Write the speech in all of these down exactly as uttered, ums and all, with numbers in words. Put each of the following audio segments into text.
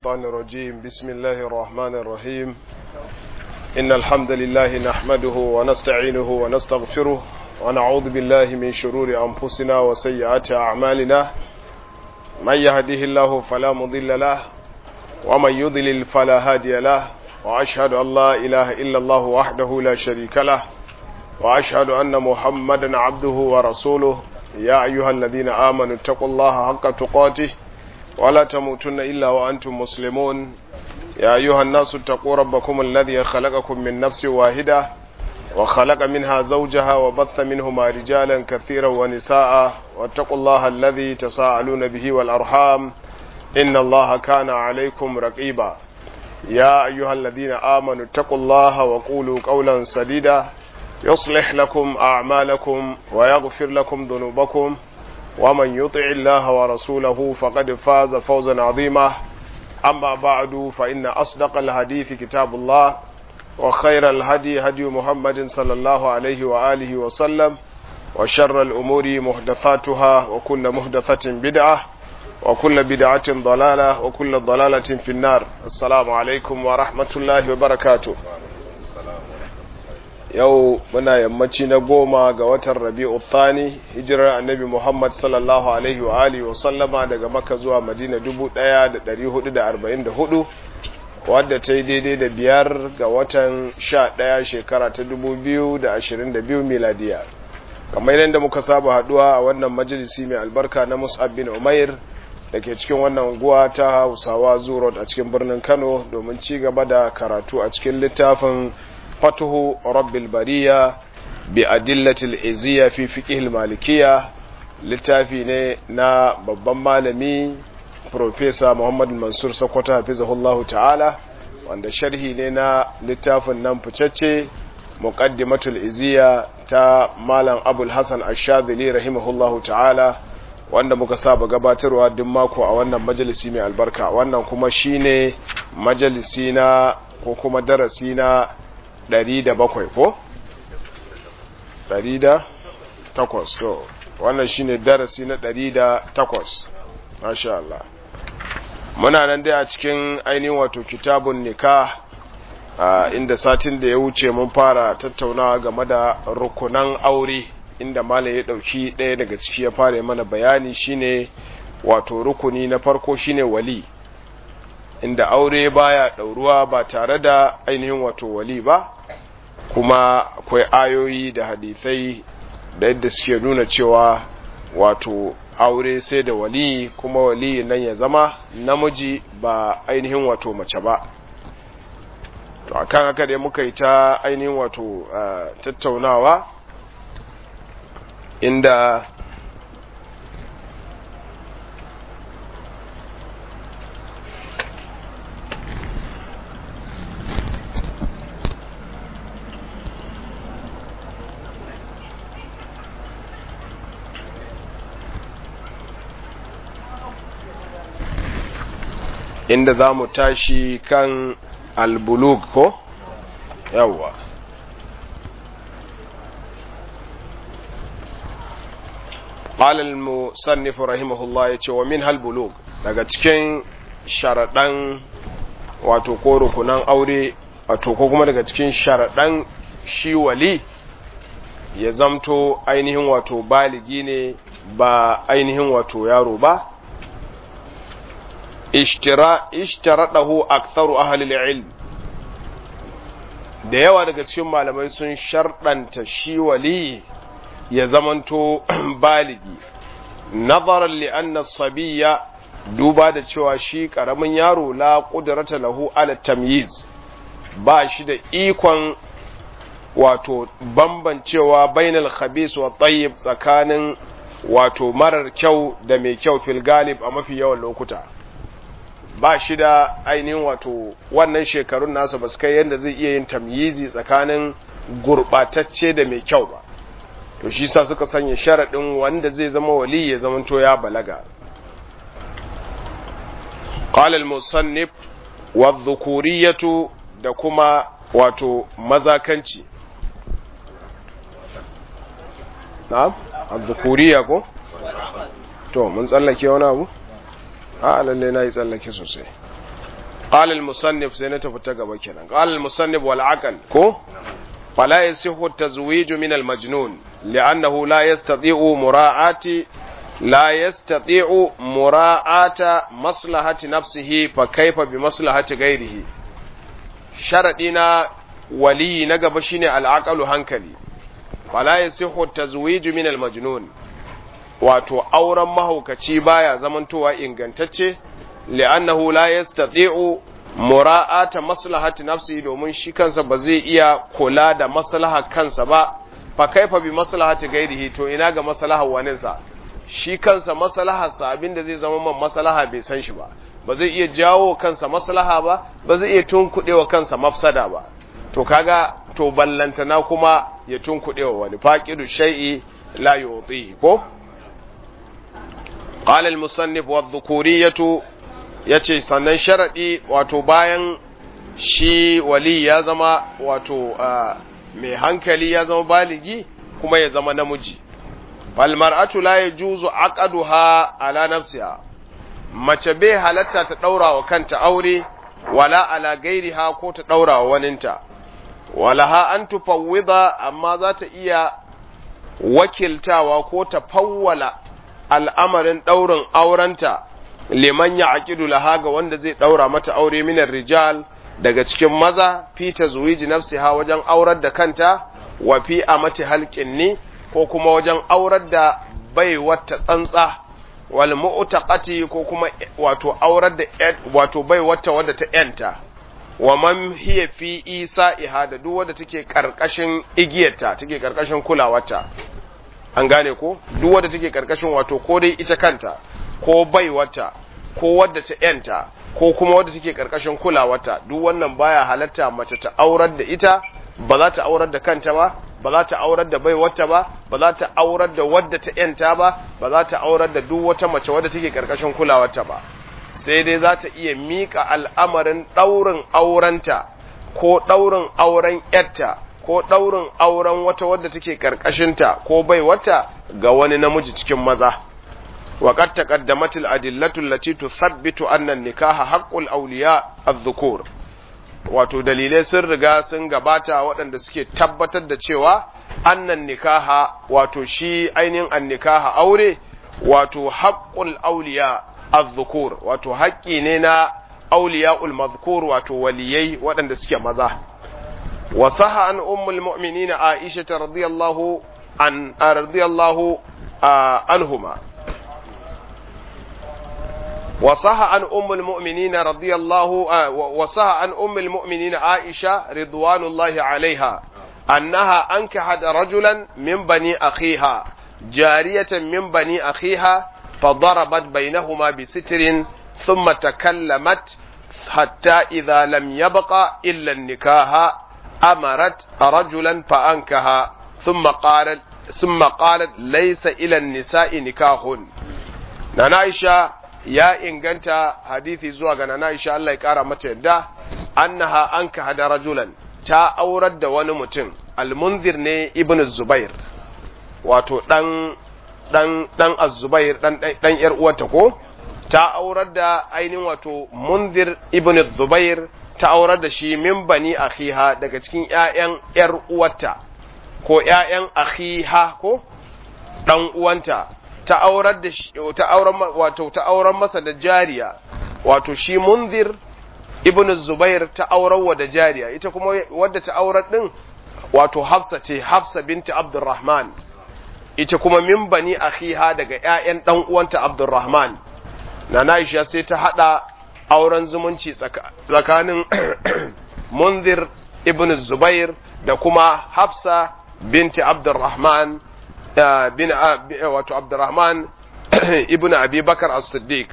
الشيطان الرجيم. بسم الله الرحمن الرحيم. إن الحمد لله نحمده ونستعينه ونستغفره ونعوذ بالله من شرور أنفسنا وسيئات أعمالنا. من يهده الله فلا مضل له ومن يضلل فلا هادي له، وأشهد أن لا إله إلا الله وحده لا شريك له، وأشهد أن محمدا عبده ورسوله. يا أيها الذين آمنوا اتقوا الله حق تقاته ولا تموتن إلا وأنتم مسلمون. يا أيها الناس اتقوا ربكم الذي خلقكم من نفس واحدة وخلق منها زوجها وبث منهما رجالا كثيرا ونساء، واتقوا الله الذي تساءلون به والأرحام إن الله كان عليكم رقيبا. يا أيها الذين آمنوا اتقوا الله وقولوا قولا سديدا يصلح لكم أعمالكم ويغفر لكم ذنوبكم، ومن يطع الله ورسوله فقد فاز فوزا عظيما. أما بعد، فإن أصدق الحديث كتاب الله، وخير الهدي هدي محمد صلى الله عليه وآله وسلم، وشر الأمور محدثاتها، وكل محدثة بدعة، وكل بدعة ضلالة، وكل ضلالة في النار. السلام عليكم ورحمة الله وبركاته. yau muna yammaci na goma ga watan Rabi'u Thani, hijirar annabi Muhammad sallallahu alaihi wa alihi wa sallama daga Makka zuwa Madina dubu ɗaya da ɗari hudu da arba'in da hudu, wadda ta yi daidai da biyar ga watan sha ɗaya shekara ta dubu biyu da ashirin da biyu miladiya. Kamar yadda muka saba haduwa a wannan majalisi mai albarka na Mus'ab bin Umair da ke cikin wannan unguwa ta Hausawa Zoo a cikin birnin Kano, domin ci gaba da karatu a cikin littafin فتح رب البرية بأدلة الإزية في فقه المالكية، littafi ne na babban malami Profesa Muhammad Mansur Sokoto hafizahullahu ta'ala, wanda sharhi ne na littafin nan ficacce Muqaddimatul Iziya ta Malam Abul Hasan Ash-Shadhili rahimahullahu ta'ala, wanda muka saba gabatarwa duk mako a wannan majalisi mai albarka. Wannan kuma shine majalisi na ko kuma darasi na ɗari da bakwai ko? ɗari da takwas. To wannan shine darasi na ɗari da takwas. Masha Allah. Muna nan dai a cikin ainihin wato kitabun nikah, inda satin da ya wuce mun fara tattaunawa game da rukunan aure, inda malai ya dauki ɗaya daga ciki ya fara mana bayani. Shine wato rukuni na farko shine wali, inda aure baya ɗauruwa ba tare da ainihin wato wali ba, kuma akwai ayoyi da hadisai da yadda suke nuna cewa wato aure sai da wali, kuma wali nan ya zama namiji ba ainihin wato mace ba. To akan haka dai muka yi ta ainihin wato uh, tattaunawa, inda inda za mu tashi kan albulug ko? Yawwa. Ƙalal musannifu rahimahullah ya ce wa min halbulug, daga cikin sharaɗan wato ko rukunan aure, wato ko kuma daga cikin sharaɗan shi wali ya zamto ainihin wato baligi ne ba ainihin wato yaro ba. ishtaradahu aktharu ahli al-ilm, da yawa daga cikin malamai sun sharɗanta shi wali ya zamanto baligi, nazaran li anna as-sabiyya, duba da cewa shi karamin yaro la qudrata lahu ala tamyiz, ba shi da ikon wato bambancewa bainal khabis wa tayyib, tsakanin wato marar kyau da mai kyau fil galib a mafi yawan lokuta. Ba shi da ainihin wato wannan shekarun nasa ba su kai yadda zai iya yin tamyizi tsakanin gurɓatacce da mai kyau ba. To shi sa suka sanya sharaɗin wanda zai zama wali ya zamanto ya balaga. Qala al-musannif wa dhukuriyatu, da kuma wato mazakanci. Na'am, adh-dhukuriya ko? To mun tsallake wani abu? a lalle na yi tsallake sosai. qala al-musannif sai na tafi ta gaba kenan qala al-musannif wal aql ko fala yasihu at-tazwij min al-majnun li'annahu la yastati'u mura'ati la yastati'u mura'ata maslahati nafsihi fa kayfa bi maslahati ghayrihi sharadi na wali na gaba shine al-aqlu hankali fala yasihu at-tazwij min al-majnun wato auren mahaukaci baya zamantowa ingantacce li'annahu la yastati'u mura'ata maslahati nafsi domin shi kansa ba zai iya kula da maslahar kansa ba fa kaifa bi maslahati gairihi to ina ga maslahar waninsa shi kansa maslahar sa abinda zai zama man maslaha bai san shi ba ba zai iya jawo kansa maslaha ba ba zai iya tunkudewa kansa mafsada ba to kaga to ballantana kuma ya tunkudewa wani faqidu shay'i la yuti ko قال المصنف والذكورية yace sannan sharadi wato bayan shi wali ya zama wato mai hankali ya zama baligi kuma ya zama namiji fal mar'atu la yajuzu aqduha ala nafsiha mace bai halatta ta daura wa kanta aure wala ala gairiha ko ta daura wa waninta walaha an tufawwida amma za ta iya wakiltawa ko ta fawwala al'amarin ɗaurin aurenta liman ya aƙidu laha ga wanda zai ɗaura mata aure minar rijal daga cikin maza fi ta zuwiji nafsiha wajen aurar da kanta wa fi a mata halƙinni ko kuma wajen aurar da bai wata tsantsa wal mu'taqati ko kuma wato aurar da wato bai wata wadda ta yanta wa man hiya fi isa'iha da duk wadda take karkashin igiyarta take karkashin kulawarta an gane ko duk wadda take karkashin wato ko dai ita kanta ko bai wata ko wadda ta yanta ko kuma wadda take karkashin kulawarta duk wannan baya halatta mace ta aurar da ita ba za ta aurar da kanta ba ba za ta aurar da bai wata ba ba za ta aurar da wadda ta yanta ba ba za ta aurar da duk wata mace wadda take karkashin kulawarta ba sai dai za ta iya mika al'amarin daurin aurenta ko daurin auren yarta ko ɗaurin auren wata wadda take ƙarƙashinta ko bai wata ga wani namiji cikin maza. Wa qad taqaddamat al-adillatu allati tuthabbitu anna an-nikaha haqqul awliya adh-dhukur. Wato dalilai sun riga sun gabata waɗanda suke tabbatar da cewa annan nikaha wato shi ainihin an-nikaha aure wato haqqul awliya adh-dhukur wato haƙƙi ne na awliya'ul madhkur wato waliyai waɗanda suke maza. وصح عن أم المؤمنين عائشة رضي الله عن رضي الله عنهما وصح عن أم المؤمنين رضي الله وصح عن أم المؤمنين عائشة رضوان الله عليها أنها أنكحت رجلا من بني أخيها جارية من بني أخيها فضربت بينهما بستر ثم تكلمت حتى إذا لم يبق إلا النكاح أمرت رجلا فأنكها ثم قالت ثم قالت ليس إلى النساء نكاح نانا عائشة يا إنغانتا حديثي زوغا نانا عائشة الله يكارا متى أنها أنكحت رجلا تا أورد ونمتن المنذر ني ابن الزبير wato dan dan dan az-Zubair dan dan yar uwarta ko ta aurar da ainihin wato Munzir ibn az-Zubair ta aurar da shi min bani akhiha daga cikin ƴaƴan ƴar uwarta ko ƴaƴan akhiha ko dan uwanta ta aurar da shi ta aurar wato ta aurar masa da jariya wato shi Munzir ibn Zubair ta aurar wa da jariya ita kuma wadda ta aurar din wato Hafsa ce Hafsa binti Abdurrahman ita kuma min bani akhiha daga ƴaƴan dan uwanta Abdurrahman na Aisha sai ta hada auren zumunci tsakanin Munzir ibn Zubair da kuma Hafsa binti Abdurrahman bin wato Abdurrahman ibn Abi Bakar as-Siddiq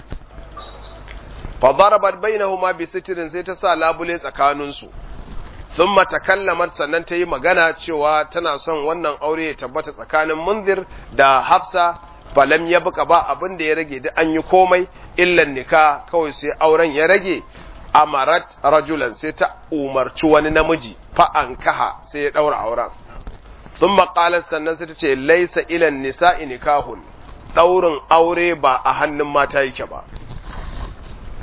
fa darabat bainahuma bi sitrin sai ta sa labule tsakanin su thumma takallamat sannan ta yi magana cewa tana son wannan aure ya tabbata tsakanin Munzir da Hafsa falam ya buka ba abin da ya rage da an yi komai illan nika kawai sai auren ya rage amarat rajulan sai ta umarci wani namiji fa ankaha sai ya daura auren thumma qalat sannan sai ta ce laysa ilan nisa'i nikahun daurin aure ba a hannun mata yake ba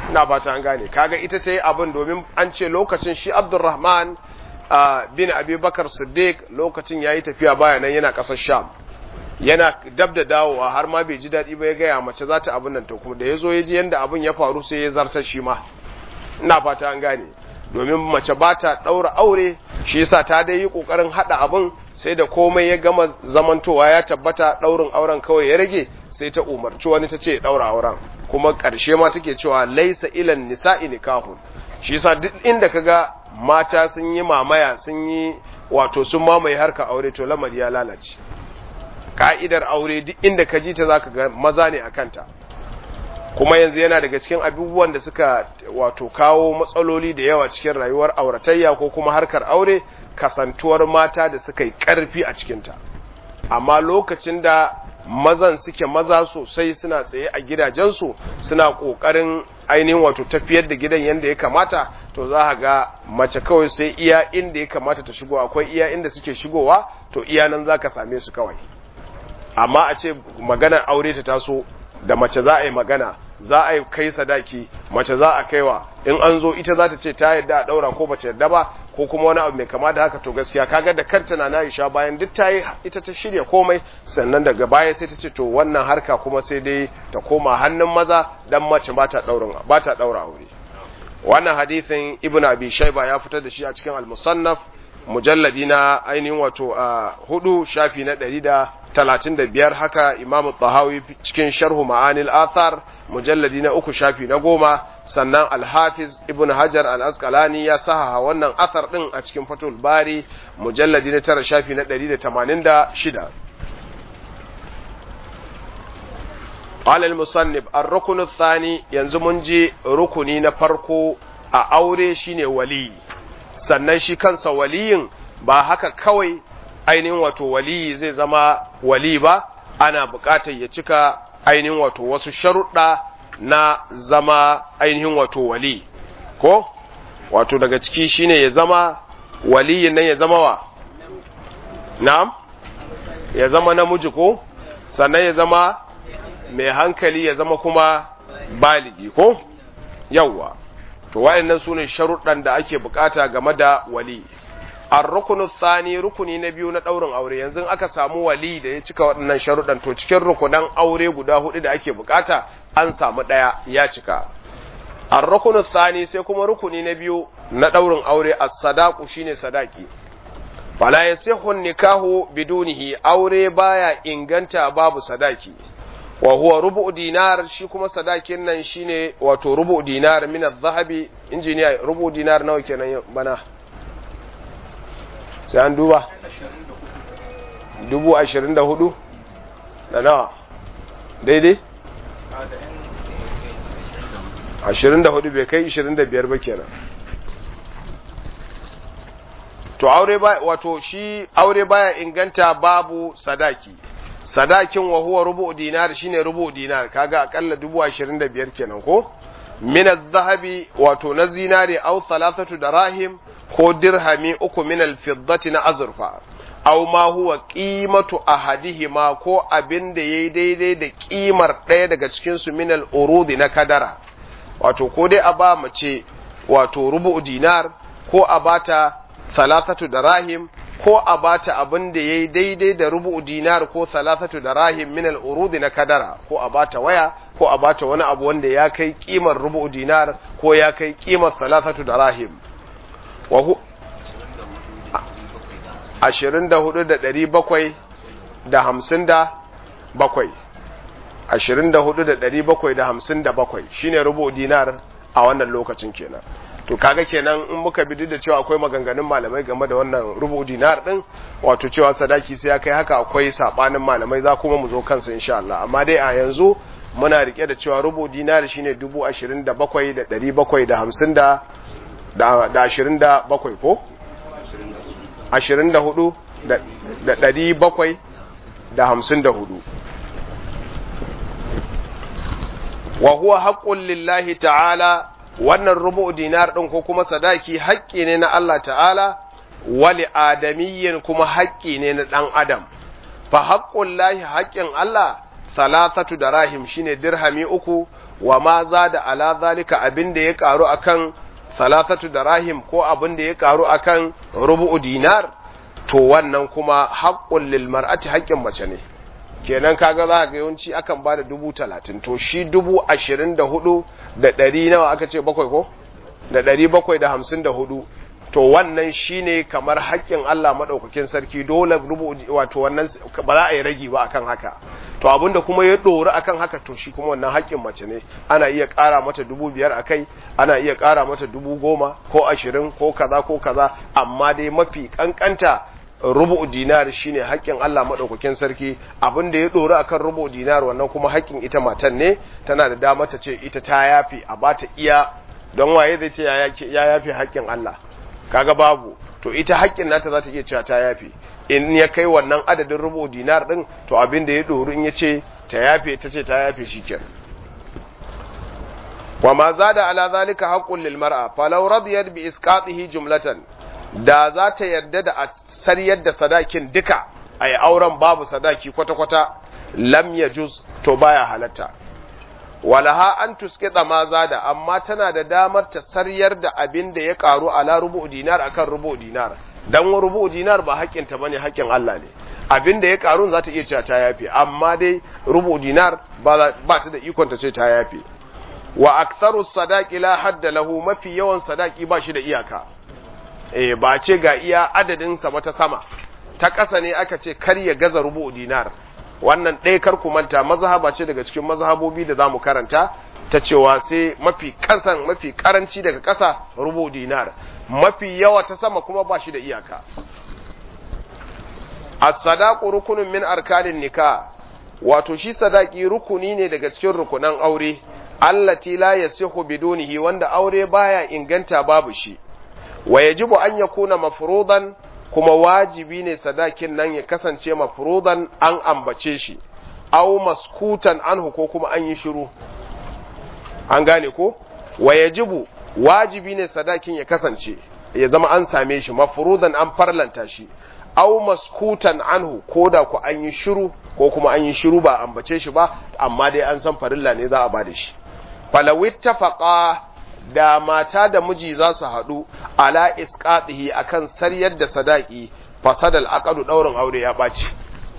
ina fata an gane kaga ita ta yi abin domin an ce lokacin shi Abdurrahman bin Abi Bakar Siddiq lokacin yayi tafiya baya nan yana kasar Sham yana dab da dawowa har ma bai ji daɗi ba ya gaya mace za ta abin nan to kuma da ya zo ya ji yadda abin ya faru sai ya zartar shi ma ina fata an gane domin mace ba ta ɗaura aure shi yasa ta dai yi ƙoƙarin haɗa abin sai da komai ya gama zamantowa ya tabbata ɗaurin auren kawai ya rage sai ta umarci wani ta ce ya ɗaura auren kuma ƙarshe ma take cewa laisa ilan nisa'i nikahun shi yasa duk inda kaga mata sun yi mamaya sun yi wato sun mamaye harka aure to lamari ya lalace ka'idar aure duk inda ka ji ta zaka ga maza ne a kanta kuma yanzu yana daga cikin abubuwan da suka wato kawo matsaloli da yawa cikin rayuwar auratayya ko kuma harkar aure kasantuwar mata da suka yi ƙarfi a cikinta amma lokacin da mazan suke maza sosai suna tsaye a gidajensu suna ƙoƙarin ainihin wato tafiyar da gidan yadda ya kamata to za a ga mace kawai sai iya inda ya kamata ta shigo akwai iya inda suke shigowa to iya nan za ka same su kawai amma a ce maganar aure ta taso da mace za a yi magana za a yi kai sadaki mace za a kaiwa in an zo ita za ta ce ta yadda a daura ko ba ta yadda ba ko kuma wani abu mai kama da haka to gaskiya kaga da kanta na Aisha bayan duk ta yi ita ta shirya komai sannan daga baya sai ta ce to wannan harka kuma sai dai ta koma hannun maza dan mace ba ta daura ba ta daura aure wannan hadisin Ibn Abi Shayba ya fitar da shi a cikin Al-Musannaf mujalladi na ainihin wato a hudu shafi na ɗari da talatin da biyar haka Imam Tahawi cikin sharhu ma'anil athar mujalladi na uku shafi na goma sannan Al-Hafiz Ibn Hajar Al-Asqalani ya sahaha wannan athar din a cikin Fathul Bari mujalladi na tara shafi na ɗari da tamanin da shida qala al-musannif ar-rukn ath-thani yanzu mun je rukuni na farko a aure shine wali sannan shi kansa waliyin ba haka kawai ainihin wato waliyi zai zama wali ba ana buƙatar ya cika ainihin wato wasu sharuɗa na zama ainihin wato wali ko wato daga ciki shine ya zama waliyin nan ya zama wa na'am ya zama namiji ko sannan ya zama mai hankali ya zama kuma baligi ko yawwa to waɗannan sune sharuɗan da ake bukata game da wali ar-rukunu thani rukuni na biyu na daurin aure yanzu aka samu wali da ya cika waɗannan sharuɗan to cikin rukunan aure guda hudu da ake bukata an samu daya ya cika ar-rukunu thani sai kuma rukuni na biyu na daurin aure as-sadaqu shine sadaki fala yasihu nikahu bidunihi aure baya inganta babu sadaki wa huwa rubu dinar shi kuma sadakin nan shine wato rubu dinar min adh-dhahabi injiniya rubu dinar nawa kenan bana sai an duba dubu ashirin da hudu da nawa daidai ashirin da hudu bai kai ashirin da biyar ba kenan to aure ba wato shi aure baya inganta babu sadaki sadakin wa huwa rubu dinar shine rubu dinar kaga akalla dubu ashirin da biyar kenan ko min adh-dhahabi wato na zinari aw thalathatu darahim ko dirhami uku min al-fiddati na azurfa aw ma huwa qimatu ahadihima ko abinda yayi daidai da kimar ɗaya daga cikin su min al-urudi na kadara wato ko dai a ba mace wato rubu dinar ko a bata thalathatu darahim ko a bata abin da yayi daidai da rubu dinar ko thalathatu darahim min al-urud na kadara ko a bata waya ko a bata wani abu wanda ya kai kimar rubu dinar ko ya kai kimar thalathatu darahim wa hu ashirin da hudu da ɗari bakwai da hamsin da bakwai ashirin da hudu da ɗari bakwai da hamsin da bakwai shine rubu dinar a wannan lokacin kenan to kaga kenan in muka bi da cewa akwai maganganun malamai game da wannan rubu dinar din wato cewa sadaki sai ya kai haka akwai sabanin malamai za kuma mu zo kansa insha Allah amma dai a yanzu muna rike da cewa rubu dinar shine dubu ashirin da bakwai da ɗari bakwai da hamsin da da ashirin da bakwai ko ashirin da hudu da ɗari bakwai da hamsin da hudu wa huwa haqqun lillahi ta'ala wannan rubu dinar ɗin ko kuma sadaki haƙƙi ne na Allah ta'ala wali adamiyyin kuma haƙƙi ne na ɗan adam fa haƙƙun lahi haƙƙin Allah salasatu darahim shine dirhami uku wa ma zada ala zalika abinda ya karu akan salasatu darahim ko abinda ya karu akan rubu'u dinar to wannan kuma haqqul lil mar'ati haqqin mace ne kenan kaga za ga yawanci akan bada dubu talatin to shi dubu ashirin da hudu da ɗari nawa aka ce bakwai ko da ɗari bakwai da hamsin da hudu to wannan shine kamar haƙƙin Allah madaukakin sarki dole rubu wato wannan ba za a yi ragi ba akan haka to abinda kuma ya dori akan haka to shi kuma wannan haƙƙin mace ne ana iya ƙara mata dubu biyar akai ana iya ƙara mata dubu goma ko ashirin ko kaza ko kaza amma dai mafi kankanta rubu dinar shine haƙƙin Allah madaukakin sarki abinda ya dori akan rubu dinar wannan kuma haƙƙin ita matan ne tana da dama ta ce ita ta yafi a bata iya don waye zai ce ya yafi haƙƙin Allah kaga babu to ita haƙƙin nata za ta iya cewa ta yafe in ya kai wannan adadin rubu dinar din to abin da ya doru in ya ce ta yafe ta ce ta yafe shikenan wa ma zada ala zalika haqqul lil mar'a falau radiyat bi isqatihi jumlatan da za ta yarda da sariyar da sadakin duka ai auren babu sadaki kwata kwata lam yajuz to baya halatta walaha an tuskita ma zada amma tana da damar ta saryar da abin da ya karu ala rubu dinar akan rubu dinar dan rubu dinar ba haƙƙin ta bane haƙƙin Allah ne abin da ya karu za ta iya cewa ta yafi amma dai rubu dinar ba ba ta da ikon ta ce ta yafi wa aktharu sadaqi la hadda lahu mafi yawan sadaki ba shi da iyaka eh ba ce ga iya adadin sa mata sama ta ƙasa ne aka ce kar ya gaza rubu dinar wannan ɗaya kar ku manta mazhaba ce daga cikin mazhabobi da zamu karanta ta cewa sai mafi kasan mafi karanci daga ƙasa rubu dinar mafi yawa ta sama kuma ba shi da iyaka as-sadaqu rukunun min arkanin nikah wato shi sadaki rukuni ne daga cikin rukunan aure allati la yasihu bidunihi wanda aure baya inganta babu shi wa yajibu an yakuna mafruḍan kuma wajibi ne sadakin nan ya kasance mafrudan an ambace shi aw maskutan anhu ko kuma an yi shiru an gane ko wayajibu wajibi ne sadakin ya kasance ya zama an same shi mafrudan an farlanta shi aw maskutan anhu ko da ku an yi shiru ko kuma an yi shiru ba ambace shi ba amma dai an san farilla ne za a bada shi falawittafaqa da mata da miji za su haɗu ala isqatihi akan sariyar da sadaki fasadal aqdu daurin aure ya baci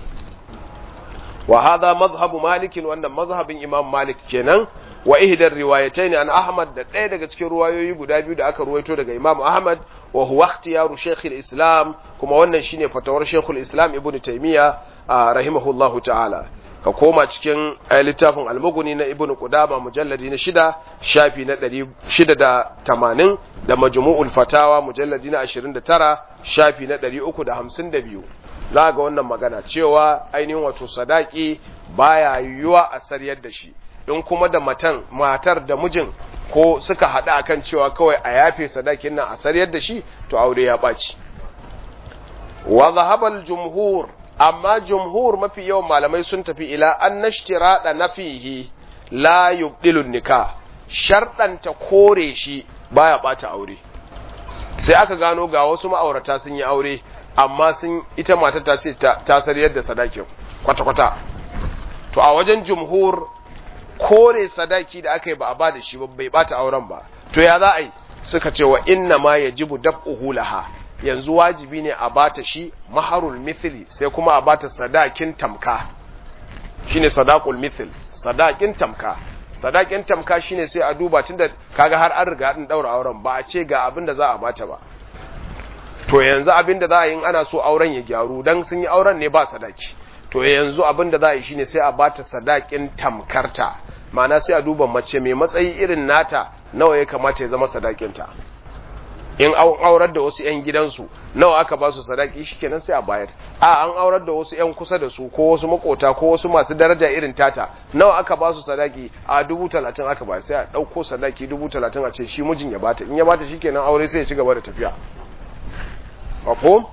wa hadha madhhabu malik wannan mazhabin imam malik kenan wa ihdar riwayatayn an ahmad da ɗaya daga cikin ruwayoyi guda biyu da aka ruwaito daga imam ahmad wa huwa ikhtiyaru shaykh al-islam kuma wannan shine fatawar shaykh al-islam ibnu taymiya rahimahullahu ta'ala ka koma cikin littafin al-mughni na ibnu qudama mujalladi na shida shafi na ɗari shida da tamanin da majmu'ul fatawa mujalladi na ashirin da tara shafi na ɗari uku da hamsin da biyu za ga wannan magana cewa ainihin wato sadaki baya yiwuwa a sariyar da shi in kuma da matan matar da mijin ko suka hada akan cewa kawai a yafe sadakin nan a sariyar da shi to aure ya baci wa dhahaba al-jumhur amma jumhur mafi yawan malamai sun tafi ila an nashtirada nafihi la yubdilu nikah sharɗanta kore shi baya bata aure sai aka gano ga wasu ma'aurata sun yi aure amma sun ita matar ta ce ta sariyar da sadakin kwata kwata to a wajen jumhur kore sadaki da aka yi ba a ba da shi ba bai bata auren ba to ya za a yi suka ce wa inna ma yajibu dab'uhu laha yanzu wajibi ne a bata shi maharul mithli sai kuma a bata sadakin tamka shine sadaqul mithl sadakin tamka sadakin tamka shine sai a duba tunda kaga har an riga din daura auren ba a ce ga abin da za a bata ba to yanzu abin da za a yi in ana so auren ya gyaru dan sun yi auren ne ba sadaki to yanzu abin da za a yi shine sai a bata sadakin tamkarta ma'ana sai a duba mace mai matsayi irin nata nawa ya kamata ya zama sadakinta in an aurar da wasu 'yan gidansu nawa aka ba su sadaki shikenan sai a bayar a an aurar da wasu 'yan kusa da su ko wasu makota ko wasu masu daraja irin tata nawa aka ba su sadaki a dubu talatin aka ba sai a ɗauko sadaki dubu talatin a ce shi mijin ya bata in ya bata shikenan aure sai ya ci gaba da tafiya mafhum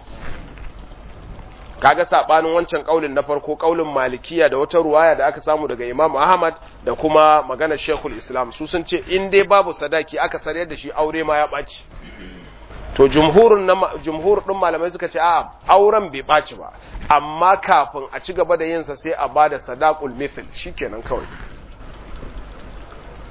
kaga sabanin wancan kaulin na farko kaulin malikiya da wata ruwaya da aka samu daga Imam Ahmad da kuma maganar Sheikhul Islam su sun ce in dai babu sadaki aka sarayar da shi aure ma ya baci to jumhurun na jumhur din malamai suka ce a auren bai baci ba amma kafin a ci gaba da yin sa sai a bada sadaqul mithl shikenan kawai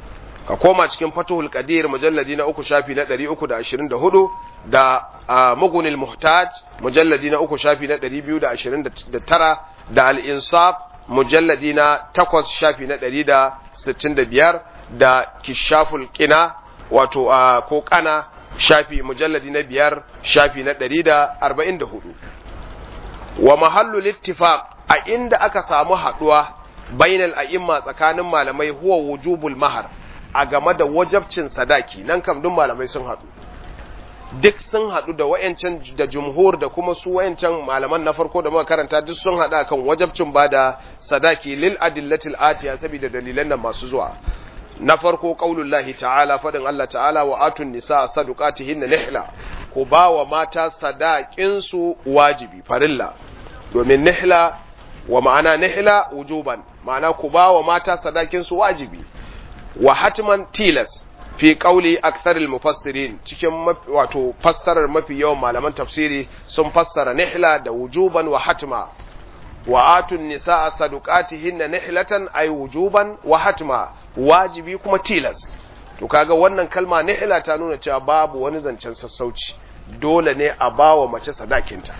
ka koma cikin Fathul Qadir mujalladi na uku shafi na ɗari uku da ashirin da hudu da Mughnil Muhtaj mujalladi na uku shafi na ɗari biyu da ashirin da tara da Al-Insaf mujalladi na takwas shafi na ɗari da sittin da biyar da Kishaful Qina wato ko kana shafi mujalladi na biyar shafi na ɗari da arba'in da hudu. Wa mahallul ittifaq a inda aka samu haduwa bainal a'imma tsakanin malamai huwa wujubul mahar a game da wajabcin sadaki nan kam duk malamai sun hadu duk sun hadu da wayancan da jumhur da kuma su wayancan malaman na farko da muka karanta duk sun hada akan wajabcin bada sadaki lil adillatil atiya saboda dalilan nan masu zuwa. Na farko qaulullahi ta'ala fadin Allah ta'ala wa atun nisa sadaqatihinna nihla ku ba wa mata sadakin su wajibi farilla domin nihla wa ma'ana nihla wujuban ma'ana ku ba wa mata sadakin su wajibi wa hatman tilas fi qauli aktharil mufassirin cikin wato fassarar mafi yawan malaman tafsiri sun fassara nihla da wujuban wa hatma wa atun nisaa sadaqatihinna nihlatan ay wujuban wa hatma wajibi kuma tilas to kaga wannan kalma nihla ta nuna cewa babu wani zancen sassauci dole ne a bawa mace sadakinta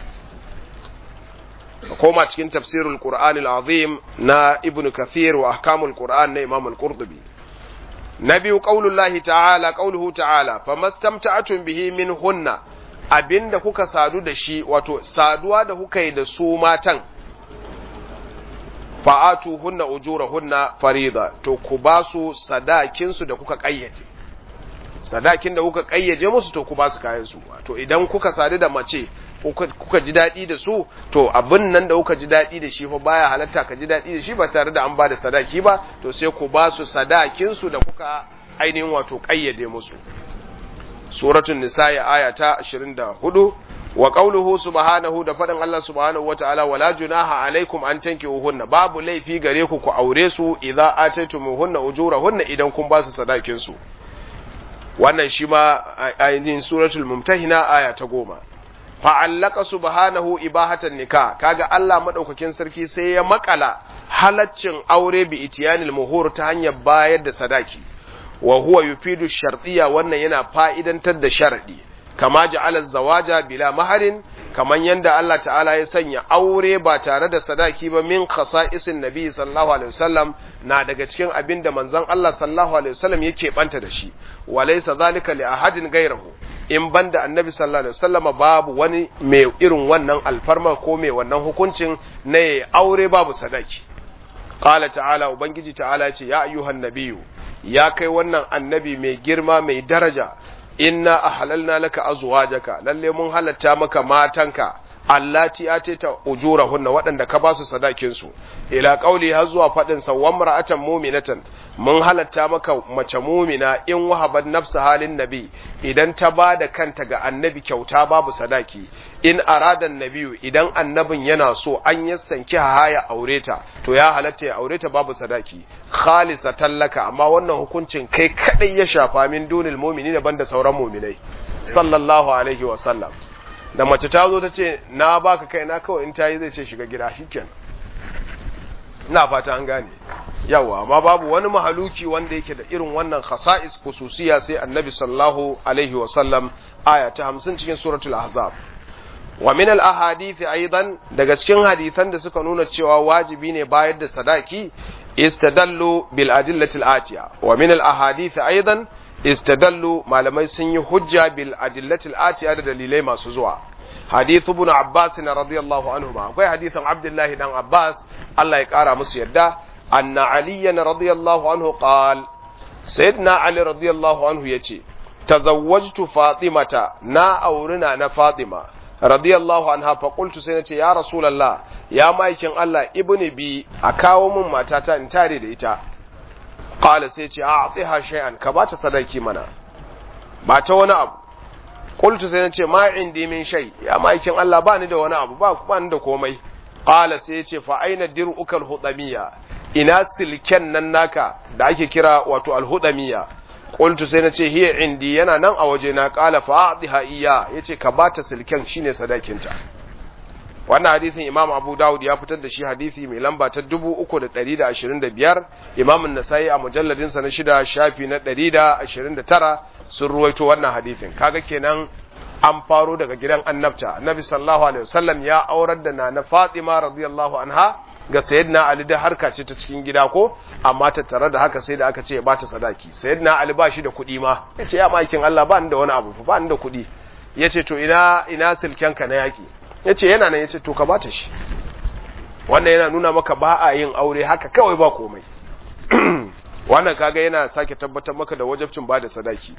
koma cikin tafsirul qur'anil azim na ibnu kathir wa ahkamul qur'an na imam al-qurtubi na biyu qaulullahi ta'ala qauluhu ta'ala famastamta'atun bihi minhunna abinda kuka sadu da shi wato saduwa da kuka yi da su matan fa'atu hunna ujurahunna farida to ku ba su sadakin su da kuka kayyaje sadakin da kuka kayyaje musu to ku ba su kayan su to idan kuka sadu da mace kuka ji dadi da su to abin nan da kuka ji dadi da shi fa baya halatta ka ji dadi da shi ba tare da an ba da sadaki ba to sai ku ba su sadakin su da kuka ainihin wato kayyade musu. Suratul Nisa aya ta ashirin da hudu wa qawluhu subhanahu da fadin Allah subhanahu wataala wala junaha alaikum an tankihuhunna babu laifi gare ku ku aure su idza ataytumuhunna ujurahunna idan kun ba su sadakin su. Wannan shi ma ainihin suratul Mumtahina aya ta goma. Fa'allaka subhanahu ibahatan nikah kaga Allah madaukakin sarki sai ya makala halaccin aure bi itiyanil muhur ta hanyar bayar da sadaki wa huwa yufidu shartiyya wannan yana fa'idantar da sharadi kama ja'ala zawaja bila maharin kaman yanda Allah ta'ala ya sanya aure ba tare da sadaki ba min khasa'isin nabi sallallahu alaihi wasallam na daga cikin abinda manzon Allah sallallahu alaihi wasallam yake banta da shi walaysa zalika li ahadin ghayrihi in banda annabi sallallahu alaihi wasallama babu wani mai irin wannan alfarma ko mai wannan hukuncin na aure babu sadaki. Qala ta'ala ubangiji ta'ala ce ya ayyuhan nabiyyu ya kai wannan annabi mai girma mai daraja inna ahlalna laka azwajaka lalle mun halatta maka matanka allati atita ujurahunna waɗanda ka basu sadakin su ila qauli har zuwa fadin sa wamra'atan mu'minatan mun halatta maka mace mu'mina in wahaban nafsa halin nabi idan ta bada kanta ga annabi kyauta babu sadaki in arada nabiyu idan annabin yana so an yassanki haya aureta to ya halatta ya aureta babu sadaki khalisatan laka amma wannan hukuncin kai kadai ya shafa min dunil mu'minina banda sauran mu'minai sallallahu alaihi wa sallam. Da mace ta zo ta ce na baka kai na kawai in ta yi zai ce shiga gida shikenan ina fata an gane yawa amma babu wani mahaluki wanda yake da irin wannan khasa'is khususiya sai annabi sallallahu alaihi wa sallam aya ta hamsin cikin suratul ahzab. Wa min al ahadith aidan daga cikin hadisan da suka nuna cewa wajibi ne bayar da sadaki istadallu bil adillati al atiya wa min al ahadith aidan istadallu malamai sun yi hujja bil adillatil atiya da dalilai masu zuwa hadith ibn abbas radiyallahu anhu ba akwai hadithan abdullah dan abbas Allah ya kara musu yadda anna ali radiyallahu anhu qal sayyidina ali radiyallahu anhu yace tazawwajtu fatimata na aurina na fatima radiyallahu anha fa qultu sai nace ya rasulullah ya maikin Allah ibni bi a kawo min matata in tare da ita qala sai ce a'tiha shay'an ka bata sadaki mana ba ta wani abu qultu sai nace ma indi min shay ya maikin Allah ba ni da wani abu ba ba ni da komai qala sai ce fa aina dir'uka al-hudamiyya ina silken nan naka da ake kira wato al-hudamiyya qultu sai nace hiya indi yana nan a waje na qala fa a'tiha iya yace ka bata silken shine sadakinta wannan hadisin Imam Abu Dawud ya fitar da shi hadisi mai lamba ta dubu uku da ɗari da ashirin da biyar, Imam An-Nasa'i a mujalladin sa na shida shafi na ɗari da ashirin da tara sun ruwaito wannan hadisin. Kaga kenan an faro daga gidan annabta. Annabi sallallahu alaihi wasallam ya aurar da Nana Fatima radiyallahu anha ga Sayyidina Ali da harka ce ta cikin gida ko, amma ta tare da haka sai da aka ce ba ta sadaki. Sayyidina Ali ba shi da kuɗi ma, yace ya makin Allah ba ni da wani abu, ba ni da kuɗi. Yace to ina ina silkenka na yaki. Yace yana nan, yace to ka bata shi. Wannan yana nuna maka ba a yin aure haka kawai ba komai. Wannan kaga yana sake tabbatar maka da wajibcin ba da sadaki.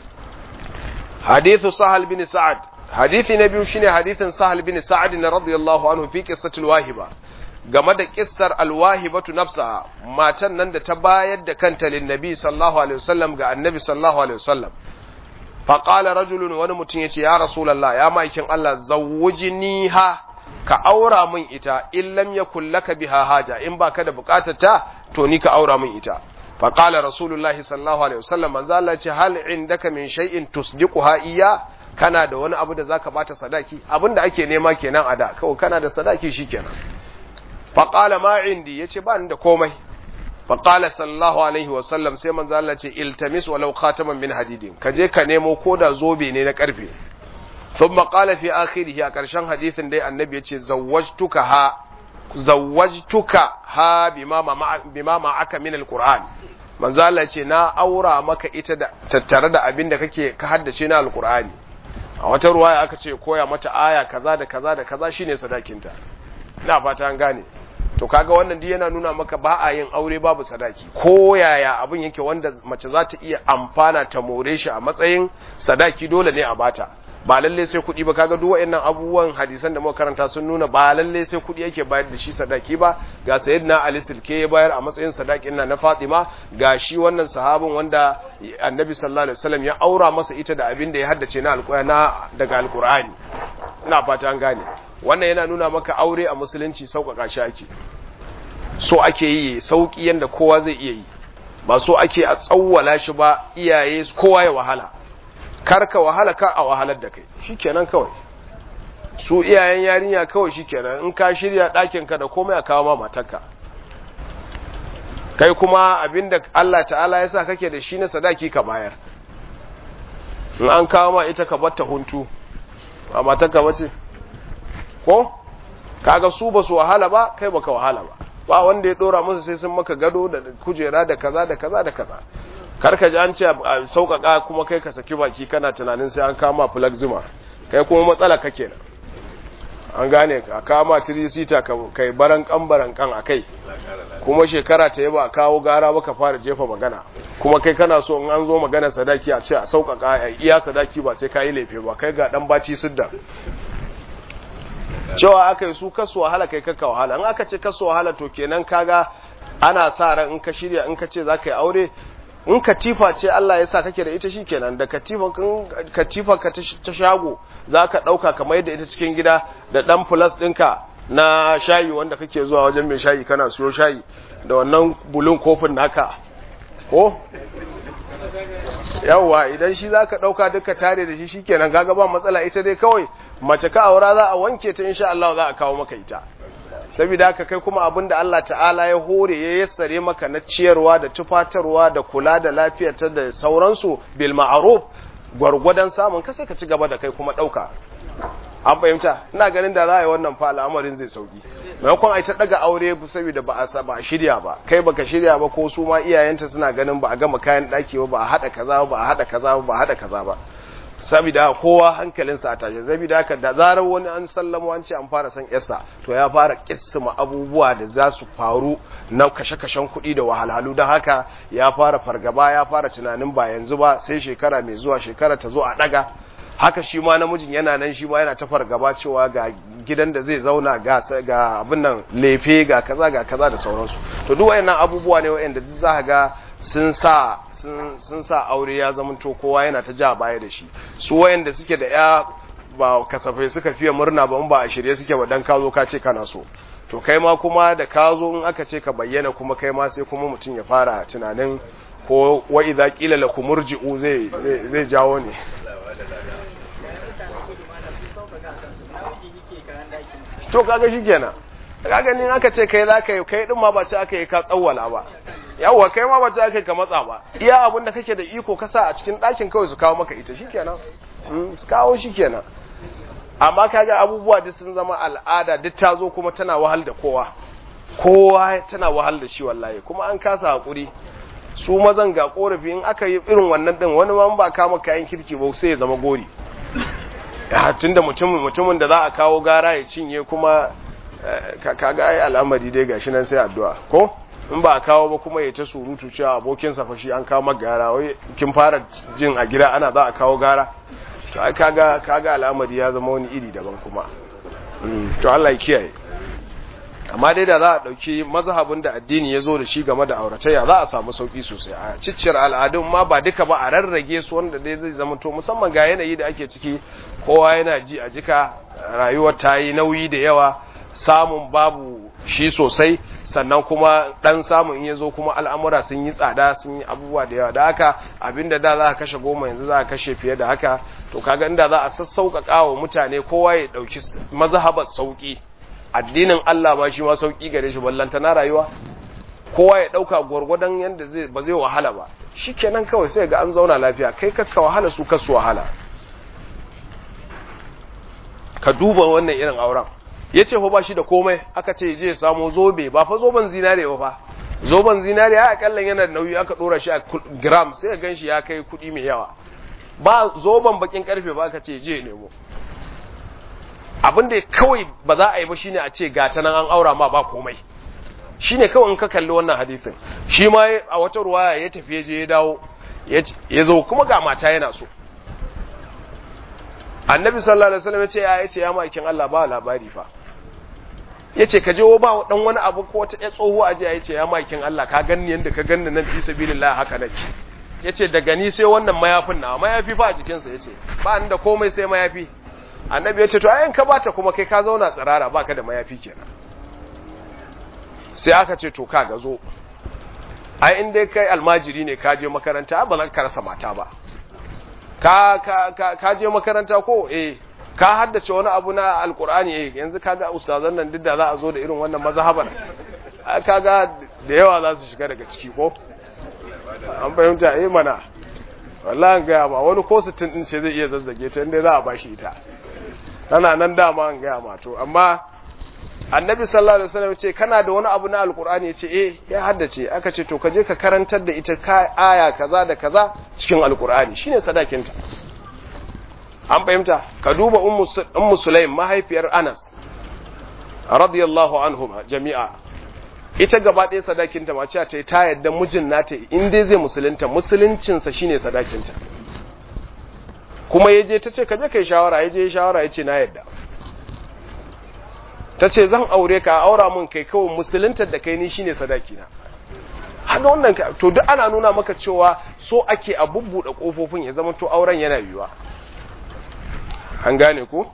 Hadithu Sahal bin Sa'ad, hadithi na biyu shine hadithin Sahal bin Sa'ad radiyallahu anhu fi qissatil wahiba, game da kissar alwahibatu nafsaha, matan nan da ta bayar da kanta lin nabi sallallahu alaihi wasallam ga annabi sallallahu alaihi wasallam. Fa qala rajulun, wani mutum yace ya rasulullah, ya maikin Allah, zawwijniha, ka aura min ita, in lam yakul laka biha haja, in baka da bukatar ta to ni ka aura min ita. Fa qala rasulullahi sallallahu alaihi wasallam, manzo Allah ce hal indaka min shay'in tusdiquha iya, kana da wani abu da zaka bata sadaki? Abinda ake nema kenan a da, kawai kana da sadaki shikenan. Fa qala ma indi, yace ba ni da komai. Fa qala sallallahu alaihi wasallam, sai manzo Allah ce iltamis walau khataman min hadidin, kaje ka nemo koda zobe ne na karfe. Thumma qala fi akhirih, a karshen hadisin dai annabi yace zawwajtuka ha zawwajtuka ha bima ma bima ma aka min alquran. Manzo Allah ce na aura maka ita da tattare da abin da kake ka haddace na alqurani. A wata ruwaya aka ce koya mata aya kaza da kaza da kaza shine sadakinta. Ina fata an gane. To kaga wannan duk yana nuna maka ba a yin aure babu sadaki, ko yaya abin yake wanda mace za ta iya amfana ta more shi a matsayin sadaki dole ne a bata, ba lalle sai kuɗi ba. Kaga duk wayannan abubuwan hadisan da muka karanta sun nuna ba lalle sai kuɗi yake bayar da shi sadaki ba. Ga sayyidina Ali silke ya bayar a matsayin sadakin nan na Fatima, ga shi wannan sahabin wanda Annabi sallallahu alaihi wasallam ya aura masa ita da abin da ya haddace na alƙur'ani daga alƙur'ani. Ina fata an gane. Wannan yana nuna maka aure a musulunci sauƙaƙa shi ake, so ake yi sauƙi yanda kowa zai iya yi, ba so ake a tsawwala shi ba iyaye kowa ya wahala. Karka wahala ka a wahalar da kai, shikenan kawai. Su iyayen yarinya kawai shikenan, in ka shirya ɗakin ka da komai a kawo ma matarka, kai kuma abinda Allah ta'ala ya sa kake da shi na sadaki ka bayar. In an kawo ma ita ka batta huntu, ba matarka bace ko? Kaga su ba su wahala ba, kai baka wahala ba, ba wanda ya dora musu sai sun maka gado da kujera da kaza da kaza da kaza. Karka ji an ce sauƙaƙa kuma kai ka saki baki kana tunanin sai an kama plagzima, kai kuma matsala kake nan. An gane ka kama tirisita kai baran kan baran kan akai, kuma shekara ta yi ba kawo gara ba ka fara jefa magana, kuma kai kana so in an zo magana sadaki a ce a sauƙaƙa a iya sadaki ba sai ka yi laifi ba, kai ga dan baci sidda. Cewa aka yi su kasu wahala kai kaka wahala, in aka ce kasu wahala to kenan kaga ana sa ran in ka shirya in ka ce za ka yi aure, in katifa ce Allah ya sa kake da ita shi kenan, da katifa katifa ka ta shago za ka ɗauka kamar yadda ita cikin gida da ɗan plus ɗinka na shayi wanda kake zuwa wajen mai shayi kana siyo shayi da wannan bulun kofin naka ko yawwa, idan shi za ka ɗauka duka tare da shi shi kenan, kaga ba matsala. Ita dai kawai mace ka aura za a wanke ta insha Allah za a kawo maka ita. Saboda haka kai kuma abinda Allah ta'ala ya hore ya yassare maka na ciyarwa da tufatarwa da kula da lafiyarta da sauransu bil ma'ruf, gwargwadon samun ka sai ka ci gaba da kai kuma dauka. An fahimta? Ina ganin da za a yi wannan fa al'amarin zai sauki. Maimakon ai ta daga aure saboda ba a ba a shirya ba, kai baka shirya ba ko su ma iyayenta suna ganin ba a gama kayan daki ba, ba a hada kaza ba, a hada kaza ba, ba a hada kaza ba. Saboda kowa hankalinsa a tashi, saboda haka da zarar wani an sallama an ce an fara san yarsa to ya fara kissima abubuwa da za su faru na kashe-kashen kuɗi da wahalhalu, don haka ya fara fargaba, ya fara tunanin ba yanzu ba sai shekara mai zuwa, shekara ta zo a daga. Haka shi ma namijin yana nan, shi ma yana ta fargaba cewa ga gidan da zai zauna, ga ga abin nan lefe, ga kaza ga kaza da sauransu. To duk wayannan abubuwa ne wayanda duk za ka ga sun sa sun sa aure ya zamanto kowa yana ta ja baya da shi. Su wayanda suke da ya ba kasafai suka fiye murna ba in ba a shirye suke ba dan ka zo ka ce kana so, to kai ma kuma da ka zo in aka ce ka bayyana kuma kai ma sai kuma mutum ya fara tunanin ko wa idza qila lakum murji'u zai zai jawo ne. to kaga shikenan kaga ni aka ce kai za ka yi kai din ma ba ce aka yi ka tsawwala ba yawa kai ma ba ce aka yi ka matsa ba iya abin da kake da iko ka sa a cikin ɗakin kawai su kawo maka ita shikenan su kawo shikenan amma kaga abubuwa duk sun zama al'ada duk ta zo kuma tana wahal da kowa kowa tana wahal da shi wallahi kuma an kasa hakuri su mazan ga korafi in aka yi irin wannan din wani ma ba kama kayan kirki ba sai ya zama gori tunda mutumin mutumin da za a kawo gara ya cinye kuma kaga ai al'amari dai gashi nan sai addu'a ko in ba a kawo ba kuma ya ta surutu cewa abokin sa fa shi an kawo maka gara wai kin fara jin a gida ana za a kawo gara to ai kaga kaga al'amari ya zama wani iri daban kuma to Allah ya kiyaye amma dai da za a dauki mazhabin da addini ya zo da shi game da auratayya za a samu sauki sosai a cicciyar al'adun ma ba duka ba a rarrage su wanda dai zai zama to musamman ga yanayi da ake ciki kowa yana ji a jika rayuwar ta yi nauyi da yawa samun babu shi sosai sannan kuma dan samun in yazo kuma al'amura sun yi tsada sun yi abubuwa da yawa da haka abinda da za ka kashe goma yanzu za ka kashe fiye da haka to kaga inda za a sassauƙaƙa wa mutane kowa ya dauki mazhabar sauki addinin Allah ma shi ma sauki gare shi ballanta na rayuwa kowa ya dauka gurgurdan yanda zai ba zai wahala ba shikenan kawai sai ga an zauna lafiya kai kakka wahala su kasu wahala ka duba wannan irin auren yace fa ba shi da komai aka ce je samu zobe ba fa zoben zinare ba fa zoben zinare ya akallan yana da nauyi aka dora shi a gram sai ka ganshi ya kai kudi mai yawa ba zoben bakin karfe ba aka ce je nemo abin da kawai ba za a yi ba shine a ce gata nan an aura ma ba komai shine kawai in ka kalli wannan hadisin shi ma a wata ruwaya ya tafi je ya dawo ya zo kuma ga mata yana so annabi sallallahu alaihi wasallam ya ce ya yace ya makin Allah ba labari fa yace ka je ba dan wani abu ko wata tsoho aje yace ya makin Allah ka ganni yanda ka ganni nan fi sabilillah haka nake yace daga ni sai wannan mayafin na mayafi fa a jikin sa yace ba ni da komai sai mayafi annabi yace to ayin ka bata kuma kai ka zauna tsirara baka da mayafi kenan sai aka ce to ka ga zo ai in dai kai almajiri ne ka je makaranta ba za ka rasa mata ba ka ka ka je makaranta ko eh ka haddace wani abu na alkur'ani eh yanzu kaga ustazan nan duk da za a zo da irin wannan mazhabar kaga da yawa za su shiga daga ciki ko an fahimta eh mana wallahi ga ma wani ko sittin din ce zai iya zazzage ta inda za a bashi ita tana nan dama an ga ma to amma annabi sallallahu alaihi wasallam ce kana da wani abu na alkur'ani yace eh ya haddace aka ce to ka je ka karantar da ita ka aya kaza da kaza cikin alkur'ani shine sadakinta an fahimta ka duba ummu sulaim mahaifiyar Anas radiyallahu anhuma jami'a ita gaba ɗaya sadakinta ma ce ta ta yadda mijin nata in dai zai musulunta musuluncin sa shine sadakinta kuma yaje tace ka je kai shawara yaje shawara yace na yadda tace zan aure ka aura mun kai kawai musulunta da kai ni shine sadakina haka wannan to duk ana nuna maka cewa so ake a bubbude kofofin ya zama to auren yana yiwa an gane ku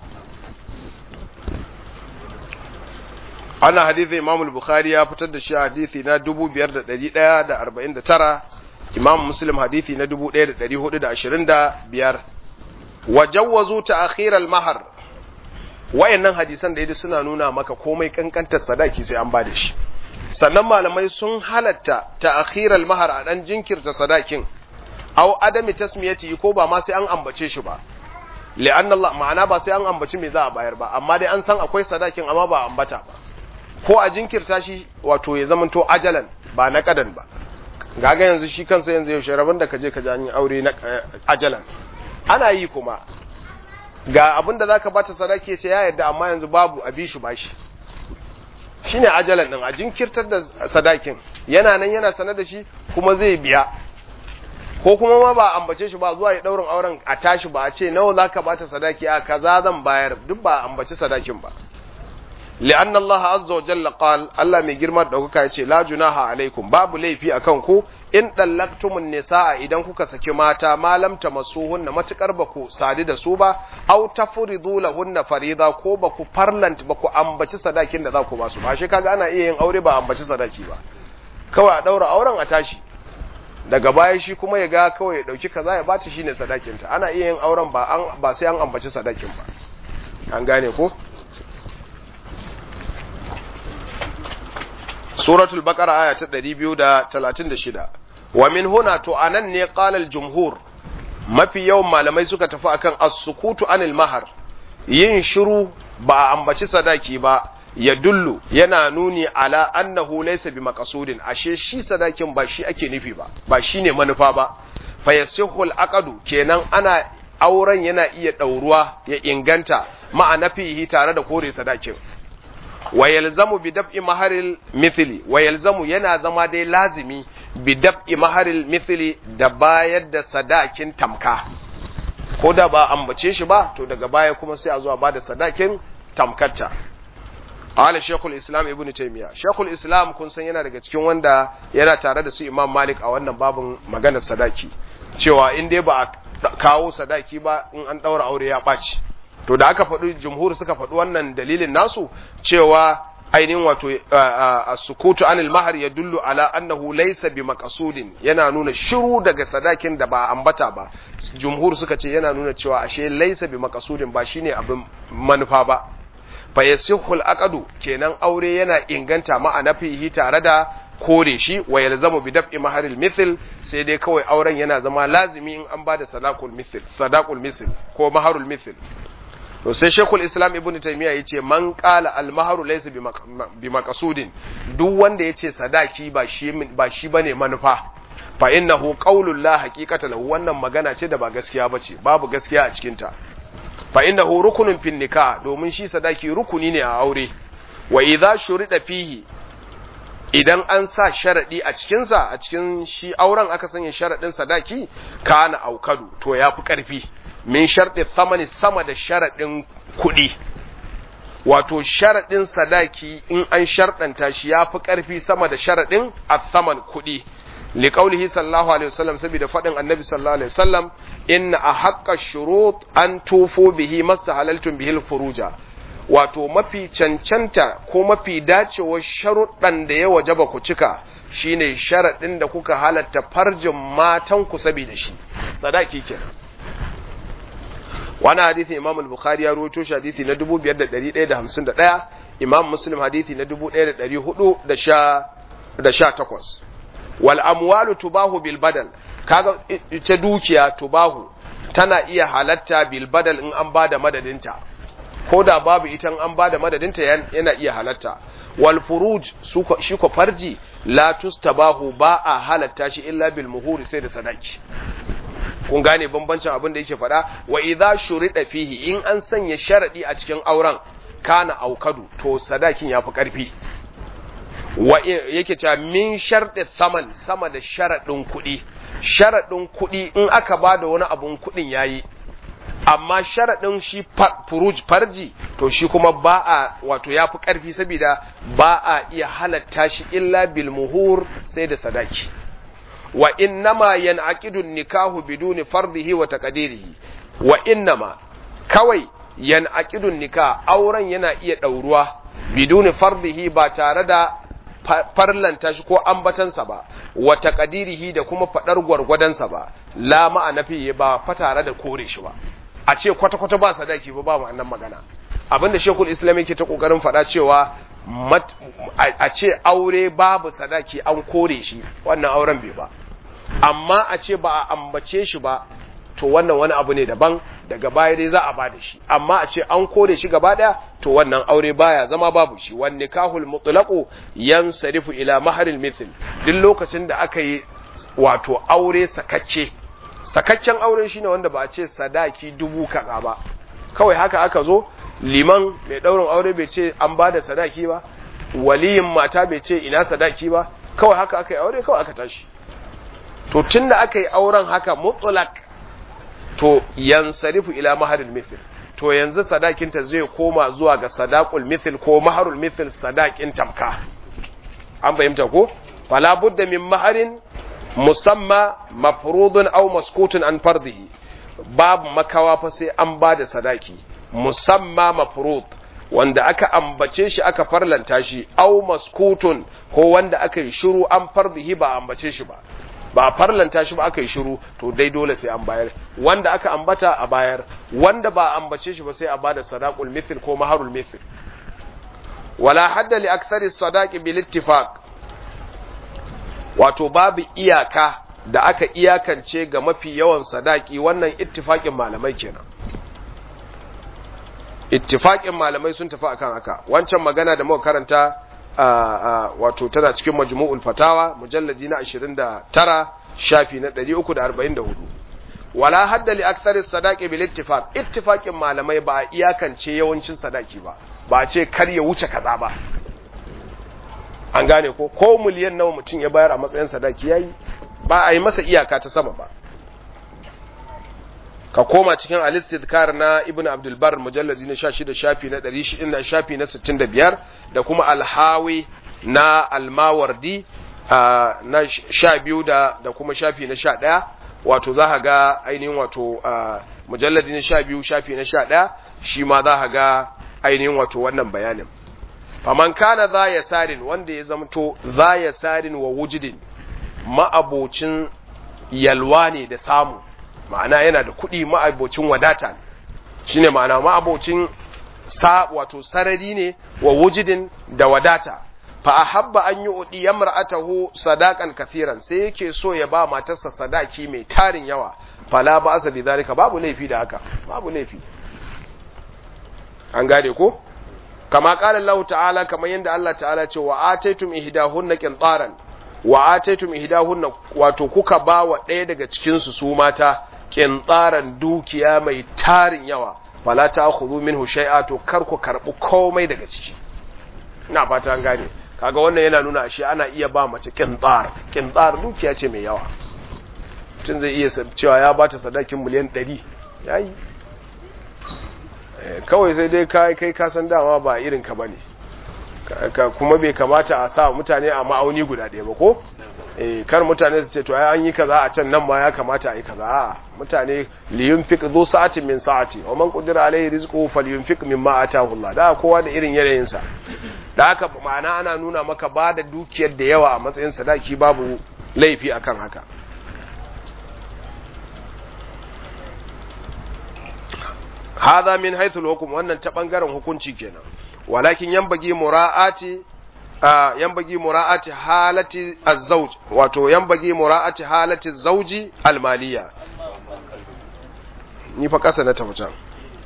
ana hadithi Imam al-Bukhari ya fitar da shi hadithi na dubu biyar da ɗari ɗaya da arba'in da tara Imam Muslim hadithi na dubu ɗaya da ɗari hudu da ashirin da biyar wajawwazu ta'khir al-mahr wayannan hadisan da yadda suna nuna maka komai kankantar sadaki sai an bada shi sannan malamai sun halatta ta'khir al-mahr a dan jinkirta sadakin aw adami tasmiyati ko ba ma sai an ambace shi ba li'anna Allah ma'ana ba sai an ambaci me za a bayar ba amma dai an san akwai sadakin amma ba ambata ba ko a jinkirta shi wato ya zamanto ajalan ba na kadan ba gaga yanzu shi kansa yanzu yau sharaban da kaje ka jani aure na ajalan ana yi kuma ga abinda zaka bata sadaki ce ya yadda amma yanzu babu abi shi bashi shine ajalan din a jinkirtar da sadakin yana nan yana sanar da shi kuma zai biya ko kuma ma ba ambace shi ba zuwa ya daurin auren a tashi ba a ce nawa zaka bata sadaki a kaza zan bayar duk ba ambaci sadakin ba li'anna Allah azza wa jalla qal Allah mai girma da kuka yace la junaha alaikum babu laifi akan ku in dallaktumun nisaa idan kuka saki mata malam tamassuhunna matukar baku sadi da su ba aw tafridu lahunna farida ko baku farlant baku ambaci sadakin da za ku ba su ba shi kaga ana iya yin aure ba ambaci sadaki ba kawai a daura auren a tashi daga baya shi kuma ya ga kawai ya dauki kaza ya bata shine sadakinta ana iya yin auren ba an ba sai an ambaci sadakin ba an gane ko suratul baqara aya ta ɗari biyu da talatin da shida wa min huna to anan ne qala al jumhur mafi yawan malamai suka tafi akan as-sukutu anil mahar yin shiru ba a ambaci sadaki ba ya dullu yana nuni ala annahu laysa bi maqsudin ashe shi sadakin ba shi ake nufi ba ba shine manufa ba fa yasihu al-aqdu kenan ana auren yana iya dauruwa ya inganta ma'ana fihi tare da kore sadakin wa yalzamu bi dab'i maharil mithli wa yalzamu yana zama dai lazimi bi dab'i maharil mithli da bayar da sadakin tamka ko da ba ambace shi ba to daga baya kuma sai a zo a bada sadakin tamkarta ala shekul islam ibn taymiya shekul islam kun san yana daga cikin wanda yana tare da su imam malik a wannan babin maganar sadaki cewa in dai ba a kawo sadaki ba in an daura aure ya ɓaci to da aka faɗi jumhur suka faɗi wannan dalilin nasu cewa ainihin wato as-sukutu anil mahar yadullu ala annahu laysa bi maqsudin yana nuna shiru daga sadakin da ba ambata ba jumhur suka ce yana nuna cewa ashe laysa bi maqsudin ba shine abin manufa ba fa yasihu al-aqdu kenan aure yana inganta ma'ana fihi tare da kore shi wa yalzamu bi daf'i maharil mithl sai dai kawai auren yana zama lazimi in an bada sadaqul mithl sadaqul mithl ko maharul mithl to sai shekul islam ibn taymiya yace man qala al maharu laysa bi maqsudin duk wanda yace sadaki ba shi ba shi bane manufa fa innahu qaulul la haqiqata lahu wannan magana ce da ba gaskiya bace babu gaskiya a cikin ta fa innahu rukunun fin nikah domin shi sadaki rukuni ne a aure wa idza shurida fihi idan an sa sharadi a cikin sa a cikin shi auren aka sanya sharadin sadaki kana aukadu to yafi karfi min sharɗi thamani sama da sharaɗin kuɗi wato sharaɗin sadaki in an sharɗanta shi ya fi ƙarfi sama da sharaɗin athaman kuɗi liqaulihi sallallahu alaihi wasallam saboda faɗin annabi sallallahu alaihi wasallam inna ahaqqa shurut an tufu bihi mastahalaltum bihi furuja wato mafi cancanta ko mafi dacewar sharuɗan da ya wajaba ku cika shine sharaɗin da kuka halatta farjin matan ku saboda shi sadaki kenan wani hadithi imam al-bukhari ya rawaito shi hadithi na dubu biyar da ɗari ɗaya da hamsin da ɗaya imam muslim hadithi na dubu ɗaya da ɗari hudu da sha takwas wal amwalu tubahu bil badal kaga ita dukiya tubahu tana iya halatta bil badal in an bada madadinta ko da babu ita in an bada madadinta yana iya halatta wal furuj shi ko farji la tustabahu ba a halatta shi illa bil muhuri sai da sadaki kun gane bambancin abin da yake faɗa wa idza shurida fihi in an sanya sharadi a cikin auren kana aukadu to sadakin yafi karfi wa yake cewa min sharɗi saman sama da sharadin kuɗi sharadin kuɗi in aka bada wani abun kuɗin yayi amma sharadin shi furuj farji to shi kuma ba a wato yafi karfi saboda ba a iya halatta shi illa bil muhur sai da sadaki wa innama yan'aqidu nikahu biduni fardihi wa taqdirihi wa innama kawai yan'aqidu nikah auren yana iya dauruwa biduni fardihi ba tare da farlanta shi ko ambatansa ba wa taqdirihi da kuma fadar gwargwadansa ba la ma'ana fi ba fa tare da kore shi ba a ce kwata kwata ba sadaki ba ba ma'anan magana abinda shekul islam yake ta kokarin fada cewa a ce aure babu sadaki an kore shi wannan auren bai ba amma a ce ba a ambace shi ba to wannan wani abu ne daban daga baya dai za a bada shi amma a ce an kore shi gaba daya to wannan aure baya zama babu shi wan nikahul mutlaqu yansarifu ila maharil mithl duk lokacin da aka yi wato aure sakacce sakaccen aure shine wanda ba a ce sadaki dubu kaza ba kawai haka aka zo liman mai daurin aure bai ce an bada sadaki ba waliyin mata bai ce ina sadaki ba kawai haka aka yi aure kawai aka tashi to tunda aka yi auren haka mutlaq to yansarifu ila maharil mithl to yanzu sadakinta zai koma zuwa ga sadaqul mithl ko maharul mithl sadaqin tamka an bayyanta ko fala budda min maharin musamma mafrudun aw maskutun an fardihi babu makawa fa sai an bada sadaki musamma mafrud wanda aka ambace shi aka farlanta shi aw maskutun ko wanda aka yi shiru an fardihi ba ambace shi ba ba a farlanta shi ba aka yi shiru to dai dole sai an bayar, wanda aka ambata a bayar, wanda ba ambace shi ba sai a bada sadaqul mithl ko maharul mithl. wala hadda li akthari sadaqi bil ittifaq, wato babu iyaka da aka iyakance ga mafi yawan sadaki, wannan ittifaqin malamai kenan, ittifaqin malamai sun tafi akan haka. Wancan magana da muka karanta wato tana cikin majmu'ul fatawa mujalladi na ashirin da tara shafi na ɗari uku da arba'in da hudu. wala hadda li akthari sadaqi bil ittifaq, ittifaqin malamai ba a iyakance yawancin sadaki ba, ba a ce kar ya wuce kaza ba. An gane ko ko miliyan nawa mutum ya bayar a matsayin sadaki yayi, ba a yi masa iyaka ta sama ba. Ka koma cikin al-istidkar na Ibn Abdul Barr mujalladi na sha shida shafi na ɗari shida na shafi na sittin da biyar, da kuma al-Hawi na al-Mawardi na sha biyu da da kuma shafi na sha ɗaya, wato za ka ga ainihin wato mujalladi na sha biyu shafi na sha ɗaya, shi ma za ka ga ainihin wato wannan bayanin. Faman kana za ya sarin, wanda ya zamto za ya sarin wa wujudin, ma'abocin yalwa ne da samu, ma'ana yana da kuɗi, ma'abocin wadata ne, shi ne ma'ana ma'abocin sa wato sarari ne wa wujudin da wadata. Fa a habba an yi uɗi ya mar'atahu sadakan kathiran, sai yake so ya ba matarsa sadaki mai tarin yawa, fala ba asa bi zalika, babu laifi da haka, babu laifi. An gane ko? Kama qala Allah ta'ala, kamar yadda Allah ta'ala ce wa ataitum ihdahunna qintaran, wa ataitum ihdahunna, wato kuka ba wa ɗaya daga cikin su su mata qintaran dukiya mai tarin yawa, fala ta'khudhu minhu shay'a, to kar ku karbu komai daga ciki. Ina fata an gane. Kaga wannan yana nuna shi ana iya ba mace qintar, qintar dukiya ce mai yawa. Tun zai iya cewa ya bata sadakin miliyan ɗari, yayi. Kawai sai dai kai kai ka san dama ba irin ka bane, kuma bai kamata a sa mutane a ma'auni guda ɗaya ba ko eh kar mutane su ce to ai an yi kaza a can nan ma ya kamata a yi kaza. a mutane liyunfiq dhu sa'atin min sa'ati wa man qadira alayhi rizquhu falyunfiq mimma ataahu Allah, da kowa da irin yanayin sa. Da haka ma'ana ana nuna maka ba da dukiyar da yawa a matsayin sadaki babu laifi akan haka. Hadha min haythul hukm, wannan ta bangaren hukunci kenan. Walakin yanbagi mura'ati yanbagi mura'ati halati az-zawj, wato yanbagi mura'ati halati az-zawji al-maliya. Ni fa kasa na tafi can.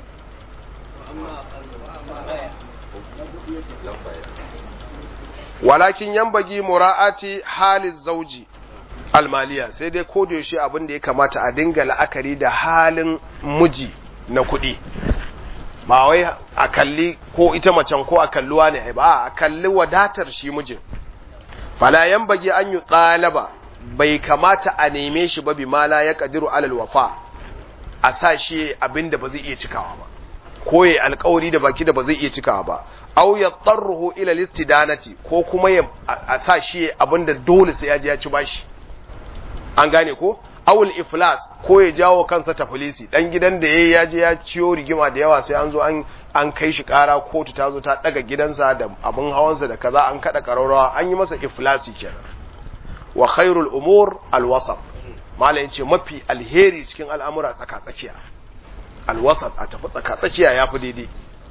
Walakin yanbagi mura'ati hali az-zawji al-maliya, sai dai ko da yaushe abin da ya kamata a dinga la'akari da halin miji na kuɗi, ba wai a kalli ko ita macen ko a kalluwa ne ba, a kalli wadatar shi mijin. Fala yanbaghi an yi talaba, bai kamata a neme shi ba bi mala ya kadiru alal wafa, a sa shi abinda ba zai iya cikawa ba, ko yayi alƙawari da baki da ba zai iya cikawa ba, aw yatarruhu ila listidanati, ko kuma ya a sa shi abinda dole sai ya je ya ci bashi. An gane ko? Awul iflas, ko ya jawo kansa tafilisi, dan gidan da yayi yaje ya ciyo rigima da yawa sai an zo an an kai shi kara, kotu ta zo ta daga gidansa da abun hawansa da kaza, an kada kararrawa, an yi masa iflasi kenan. Wa khairul umur alwasat, malai yace mafi alheri cikin al'amura tsaka tsakiya, alwasat, a tafi tsaka tsakiya yafi daidai.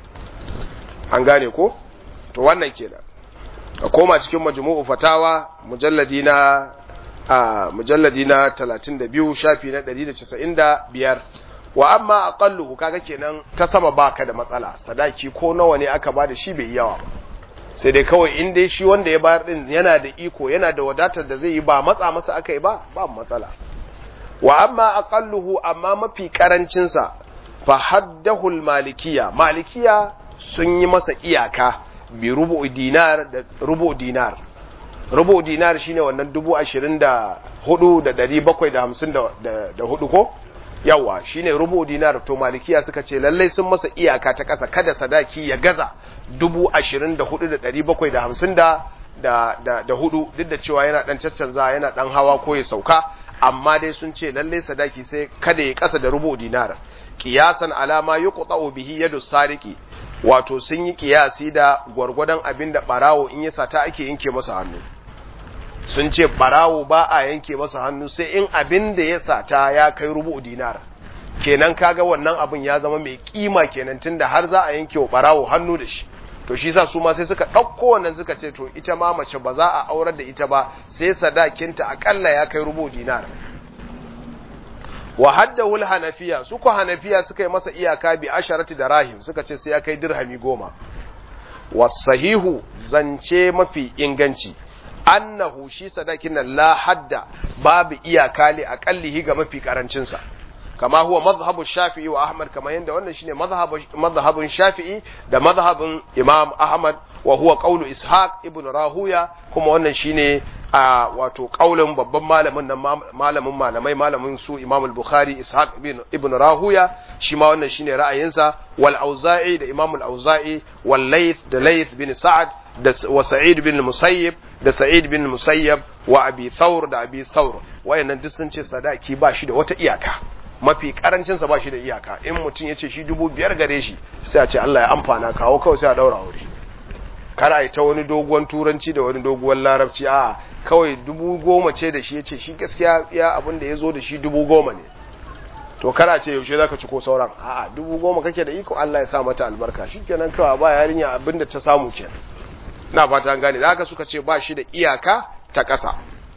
An gane ko? To wannan kenan. Ka koma cikin majmu'u fatawa mujalladi na a mujalladi na talatin da biyu shafi na ɗari da casa'in da biyar. Wa amma aqallu, kaga kenan ta sama baka da matsala, sadaki ko nawa ne aka bada shi bai yawa ba, sai dai kawai in dai shi wanda ya bayar din yana da iko, yana da wadatar da zai yi, ba matsa masa akai ba, ba matsala. Wa amma aqalluhu, amma mafi karancin sa, fa haddahu al-malikiyya, malikiya sun yi masa iyaka bi rubu dinar da rubu dinar. Rubu dinar shine wannan dubu ashirin da hudu da dari bakwai da hamsin da hudu ko? Yawa, shine rubu dinar. To malikiya suka ce lallai sun masa iyaka ta ƙasa, kada sadaki ya gaza dubu ashirin da hudu da dari bakwai da hamsin da hudu, duk da cewa yana dan caccanza, yana dan hawa ko ya sauka, amma dai sun ce lallai sadaki sai kada ya ƙasa da rubu dinar. Qiyasan alama yuqta'u bihi yadu sariqi, wato sun yi kiyasi da gwargwadon abin da barawo in ya sata ake yanke masa hannu. sun ce barawo ba a yanke masa hannu sai in abin da ya sata ya kai rubu dinar, kenan kaga wannan abin ya zama mai kima kenan tunda har za a yanke wa barawo hannu da shi. To shi sa su ma sai suka ɗauko wannan suka ce to ita ma mace ba za a aurar da ita ba sai sadakinta akalla ya kai rubu dinar. Wa haddahu al-hanafiya, su ko hanafiya suka yi masa iyaka bi asharati darahim, suka ce sai ya kai dirhami goma. Wasahihu, zance mafi inganci, annahu shi sadakin nan la hadda, babu iyaka li aqallihi ga mafi karancin sa, kama huwa madhhabu Shafi'i wa Ahmad, kama yanda wannan shine madhhabu madhhabun Shafi'i da madhhabun Imam Ahmad, wa huwa qawlu Ishaq ibn Rahuya, kuma wannan shine a wato kaulin babban malamin nan malamin malamai malamin su Imam al-Bukhari Ishaq ibn Rahuya, shi ma wannan shine ra'ayinsa, wal Auza'i da Imam al-Auza'i, wal Layth da Layth bin Sa'ad da wa Sa'id bin Musayyib da Sa'id bin Musayyab wa Abi Thawr da Abi Thawr, wayannan duk sun ce sadaki ba shi da wata iyaka, mafi karancin sa ba shi da iyaka. In mutum ya ce shi dubu biyar gare shi sai a ce Allah ya amfana, kawo kawai sai a daura aure. Kar a yi ta wani doguwan turanci da wani doguwan larabci, a kawai dubu goma ce da shi ya ce shi gaskiya ya abin da ya zo da shi dubu goma ne, to kar a ce yaushe za ka ci ko sauran, a dubu goma kake da iko Allah ya sa mata albarka, shi kenan kawai ba yarinya abin da ta samu kenan. Na fata an gane, da haka suka ce ba shi da iyaka ta ƙasa.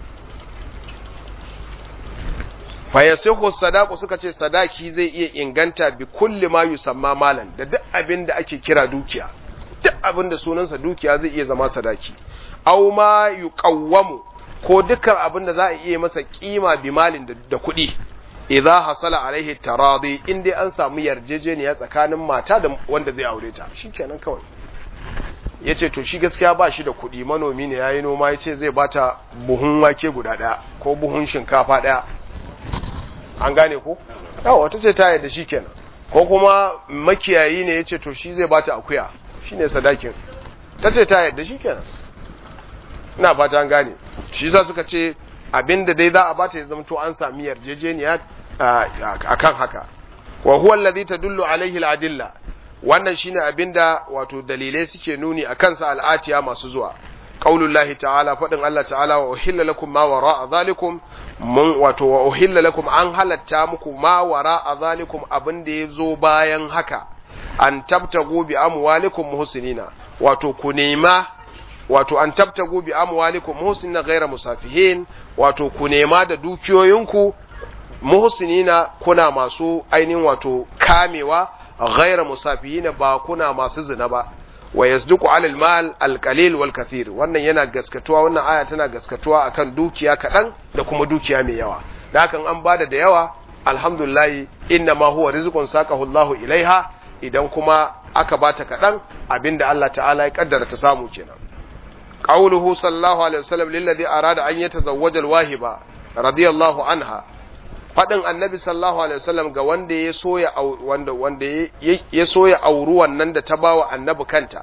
Fayasihu sadaku, suka ce sadaki zai iya inganta bi kulli ma yusamma malan, da duk abin da ake kira dukiya, duk abin da sunansa dukiya zai iya zama sadaki. Aw ma yuqawwamu, ko dukkan abin da za a iya masa kima bi malin da kuɗi, idza hasala alaihi taradi, in dai an samu yarjejeniya tsakanin mata da wanda zai aure ta, shikenan kawai. Yace to shi gaskiya ba shi da kuɗi, manomi ne yayi noma, yace zai bata buhun wake guda ɗaya ko buhun shinkafa ɗaya, an gane ko? Yawa, wata ce ta yarda shikenan. Ko kuma makiyayi ne yace to shi zai bata akuya, shine sadakin, ta ce ta yarda shikenan. Ina fata an gane. Shi yasa suka ce abinda dai za a bata ya zama to an sami yarjejeniya akan haka. Wa huwa alladhi tadullu alaihi al-adilla, wannan shine abinda wato dalilai suke nuni akan sa al'atiya masu zuwa. Qaulullahi ta'ala, fadin Allah ta'ala, wa uhilla lakum ma wara'a zalikum, mun wato wa uhilla lakum, an halatta muku ma wara'a zalikum, abinda yazo bayan haka, an tabtagu bi amwalikum muhsinina, wato ku nema, wato an tabtagu bi amwalikum muhsinina ghayra musafihin, wato ku nema da dukiyoyinku muhsinina, kuna masu ainihin wato kamewa, ghayra musafihin, ba kuna masu zina ba. Wa yasduqu alal mal alqalil wal kathir, wannan yana gaskatuwa, wannan aya tana gaskatuwa akan dukiya kadan da kuma dukiya mai yawa. Da hakan an bada da yawa, alhamdulillah, inna ma huwa rizqun saqahu Allahu ilaiha, idan kuma aka bata kadan, abinda Allah ta'ala ya kaddara ta samu kenan. Qauluhu sallallahu alaihi wasallam lilladhi arada an yatazawwaja alwahiba radiyallahu anha, fadin annabi sallallahu alaihi wasallam ga wanda ya soya wanda wanda ya soya auru wannan da ta bawa annabi kanta,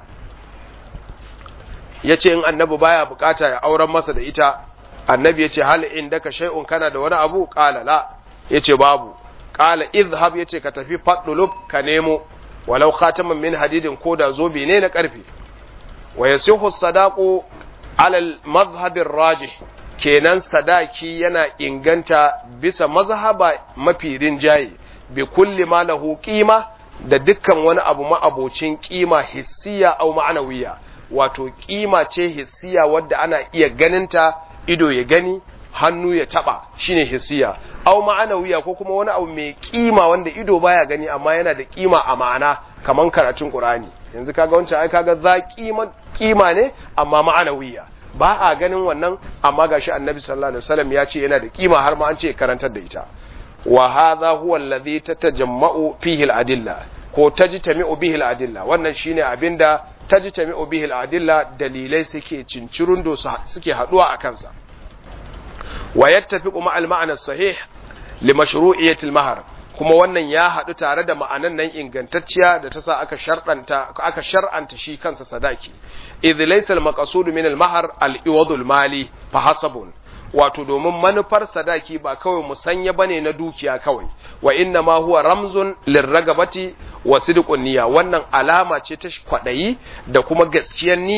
yace in annabi baya bukata ya auren masa da ita, annabi yace hal indaka shay'un, kana da wani abu? Qala la, yace babu. Qala idhhab, yace ka tafi fadlub, ka nemo walau khataman min hadidin, ko da zobe ne na karfe. Wa yasihu sadaqu ala al-madhhab ar-rajih, kenan sadaki yana inganta bisa mazhaba mafi rinjaye, bi kulli ma lahu qima, da dukkan wani abu ma'abocin qima hissiya aw ma'anawiya, wato qima ce hissiya wadda ana iya ganinta, ido ya gani, hannu ya taba, shine hissiya, aw ma'anawiya, ko kuma wani abu mai qima wanda ido baya gani amma yana da qima a ma'ana, kaman karatun Qur'ani. Yanzu kaga wancan ai kaga za qima qima ne amma ma'anawiya, ba a ganin wannan, amma gashi annabi sallallahu alaihi wasallam ya ce yana da kima, har ma an ce karantar da ita. Wa hadha huwa alladhi tatajamma'u fihi al-adilla, ko tajtami'u bihi al-adilla, wannan shine abinda tajtami'u bihi al-adilla, dalilai suke cincirundo suke haduwa a kansa. Wa yattafiqu ma al-ma'na as-sahih li mashru'iyyati al-mahr, kuma wannan ya haɗu tare da ma'anan nan ingantacciya da ta sa aka shar'anta aka shar'anta shi kansa sadaki. Idh laysa al-maqsud min al-mahr al-iwad al-mali fa hasabun, wato domin manufar sadaki ba kawai musanya bane na dukiya kawai, wa inna ma huwa ramzun lirragabati wa sidqun niyya, wannan alama ce ta kwadayi da kuma gaskiyar niyya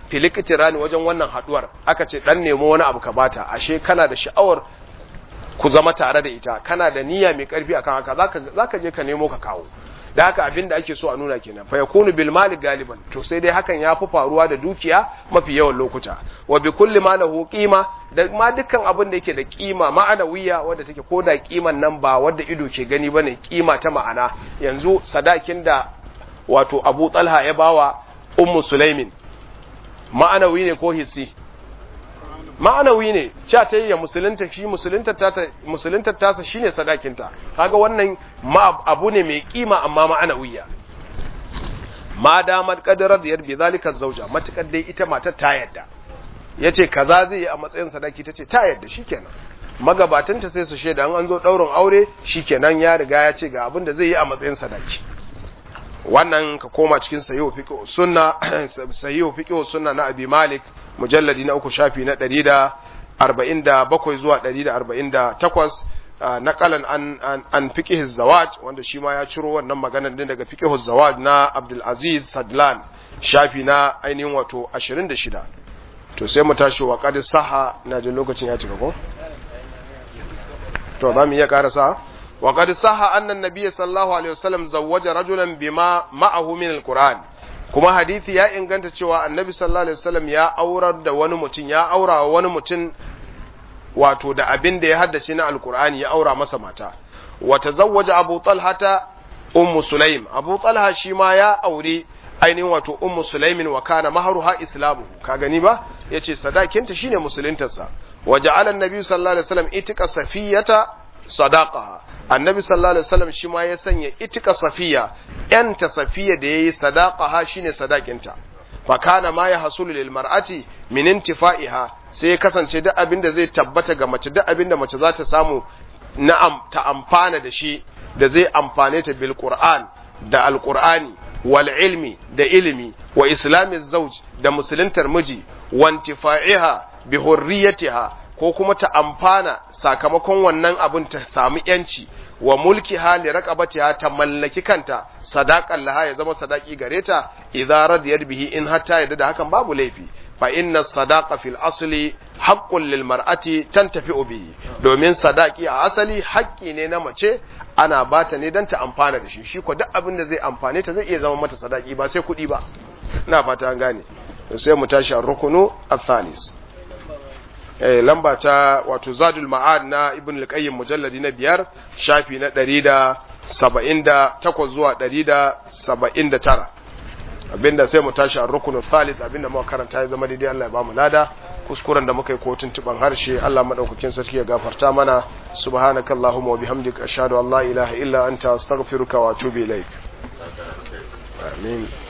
filiktirani wajen wannan haduwar aka ce dan nemo wani abu ka bata ashe kana da sha'awar ku zama tare da ita kana da niyya mai karfi akan haka zaka zaka je ka nemo ka kawo da haka abinda ake so a nuna kenan fa yakunu bil mali galiban to sai dai hakan ya fi faruwa da dukiya mafi yawan lokuta wa bi kulli ma lahu qima da ma dukkan abin da yake da kima ma'anawiya wanda take ko da kiman nan ba wanda ido ke gani bane kima ta ma'ana yanzu sadakin da wato Abu Talha ya bawa Ummu Sulaimin ma'anawi ne ko hissi ma'anawi ne cewa ta yi ya musulunta shi musulunta tasa musulunta tasa shine sadakinta kaga wannan ma abu ne mai kima amma ma'anawiya ma damar qadarar da yarbi zalika zauja matakar dai ita matar ta yadda yace kaza zai yi a matsayin sadaki tace ta yadda shikenan magabatanta sai su sheda an zo daurin aure shikenan ya riga ya ce ga abin da zai yi a matsayin sadaki wannan ka koma cikin sahihu fiqh sunna sahihu fiqh sunna na Abi Malik mujalladi na uku shafi na ɗari da arba'in da bakwai zuwa ɗari da arba'in da takwas naqalan an an, an fiqh zawaj wanda shi ma ya ciro wannan maganar din daga fiqh zawaj na Abdul Aziz Sadlan shafi na ainihin wato ashirin da shida to sai mu tashi wa qad saha na jin lokacin ya cika ko to za mu iya karasa wa qad saha anna an-nabiy sallallahu alaihi wasallam zawwaja rajulan bima ma'ahu min al-Qur'an kuma hadisi ya inganta cewa annabi sallallahu alaihi wasallam ya aurar da wani mutum ya aura wa wani mutum wato da abin da ya haddace na alkur'ani ya aura masa mata wa tazawwaja abu talhata ummu sulaim abu talha shi ma ya aure ainihin wato ummu sulaimin wa kana mahruha islamu ka gani ba yace sadakinta shine musuluntarsa wa ja'ala annabi sallallahu alaihi wasallam itika safiyata sadaqaha annabi sallallahu alaihi wasallam shi ma ya sanya itika safiya yanta safiya da yayi sadaqaha shine sadakinta fa kana ma ya hasulu lil mar'ati min intifa'iha sai ya kasance duk abin da zai tabbata ga mace duk abin da mace za ta samu na ta amfana da shi da zai amfane ta bil qur'an da alqur'ani wal ilmi da ilimi wa islamiz zawj da musuluntar miji wa intifa'iha bi hurriyatiha ko kuma ta amfana sakamakon wannan abin ta samu yanci wa mulki hali raqabatiha ta mallaki kanta sadaqan laha ya zama sadaki gare ta idza radiyat bihi in hatta yadda da hakan babu laifi fa inna sadaqa fil asli haqqun lil mar'ati tantafi'u bihi domin sadaki a asali haƙƙi ne na mace ana bata ne dan ta amfana da shi shi ko duk abin da zai amfane ta zai iya zama mata sadaki ba sai kuɗi ba ina fata an gane sai mu tashi ar-rukunu ath-thalis eh lamba ta wato Zadul Ma'ad na Ibn al-Qayyim mujalladi na biyar shafi na ɗari da saba'in da takwas zuwa ɗari da saba'in da tara abinda sai mu tashi a rukunu thalis abinda muka karanta ya zama daidai Allah ya bamu lada kuskuren da muka yi ko tuntuban harshe Allah madaukakin sarki ya gafarta mana subhanakallahumma wa bihamdika ashhadu an la ilaha illa anta astaghfiruka wa atubu ilaik amin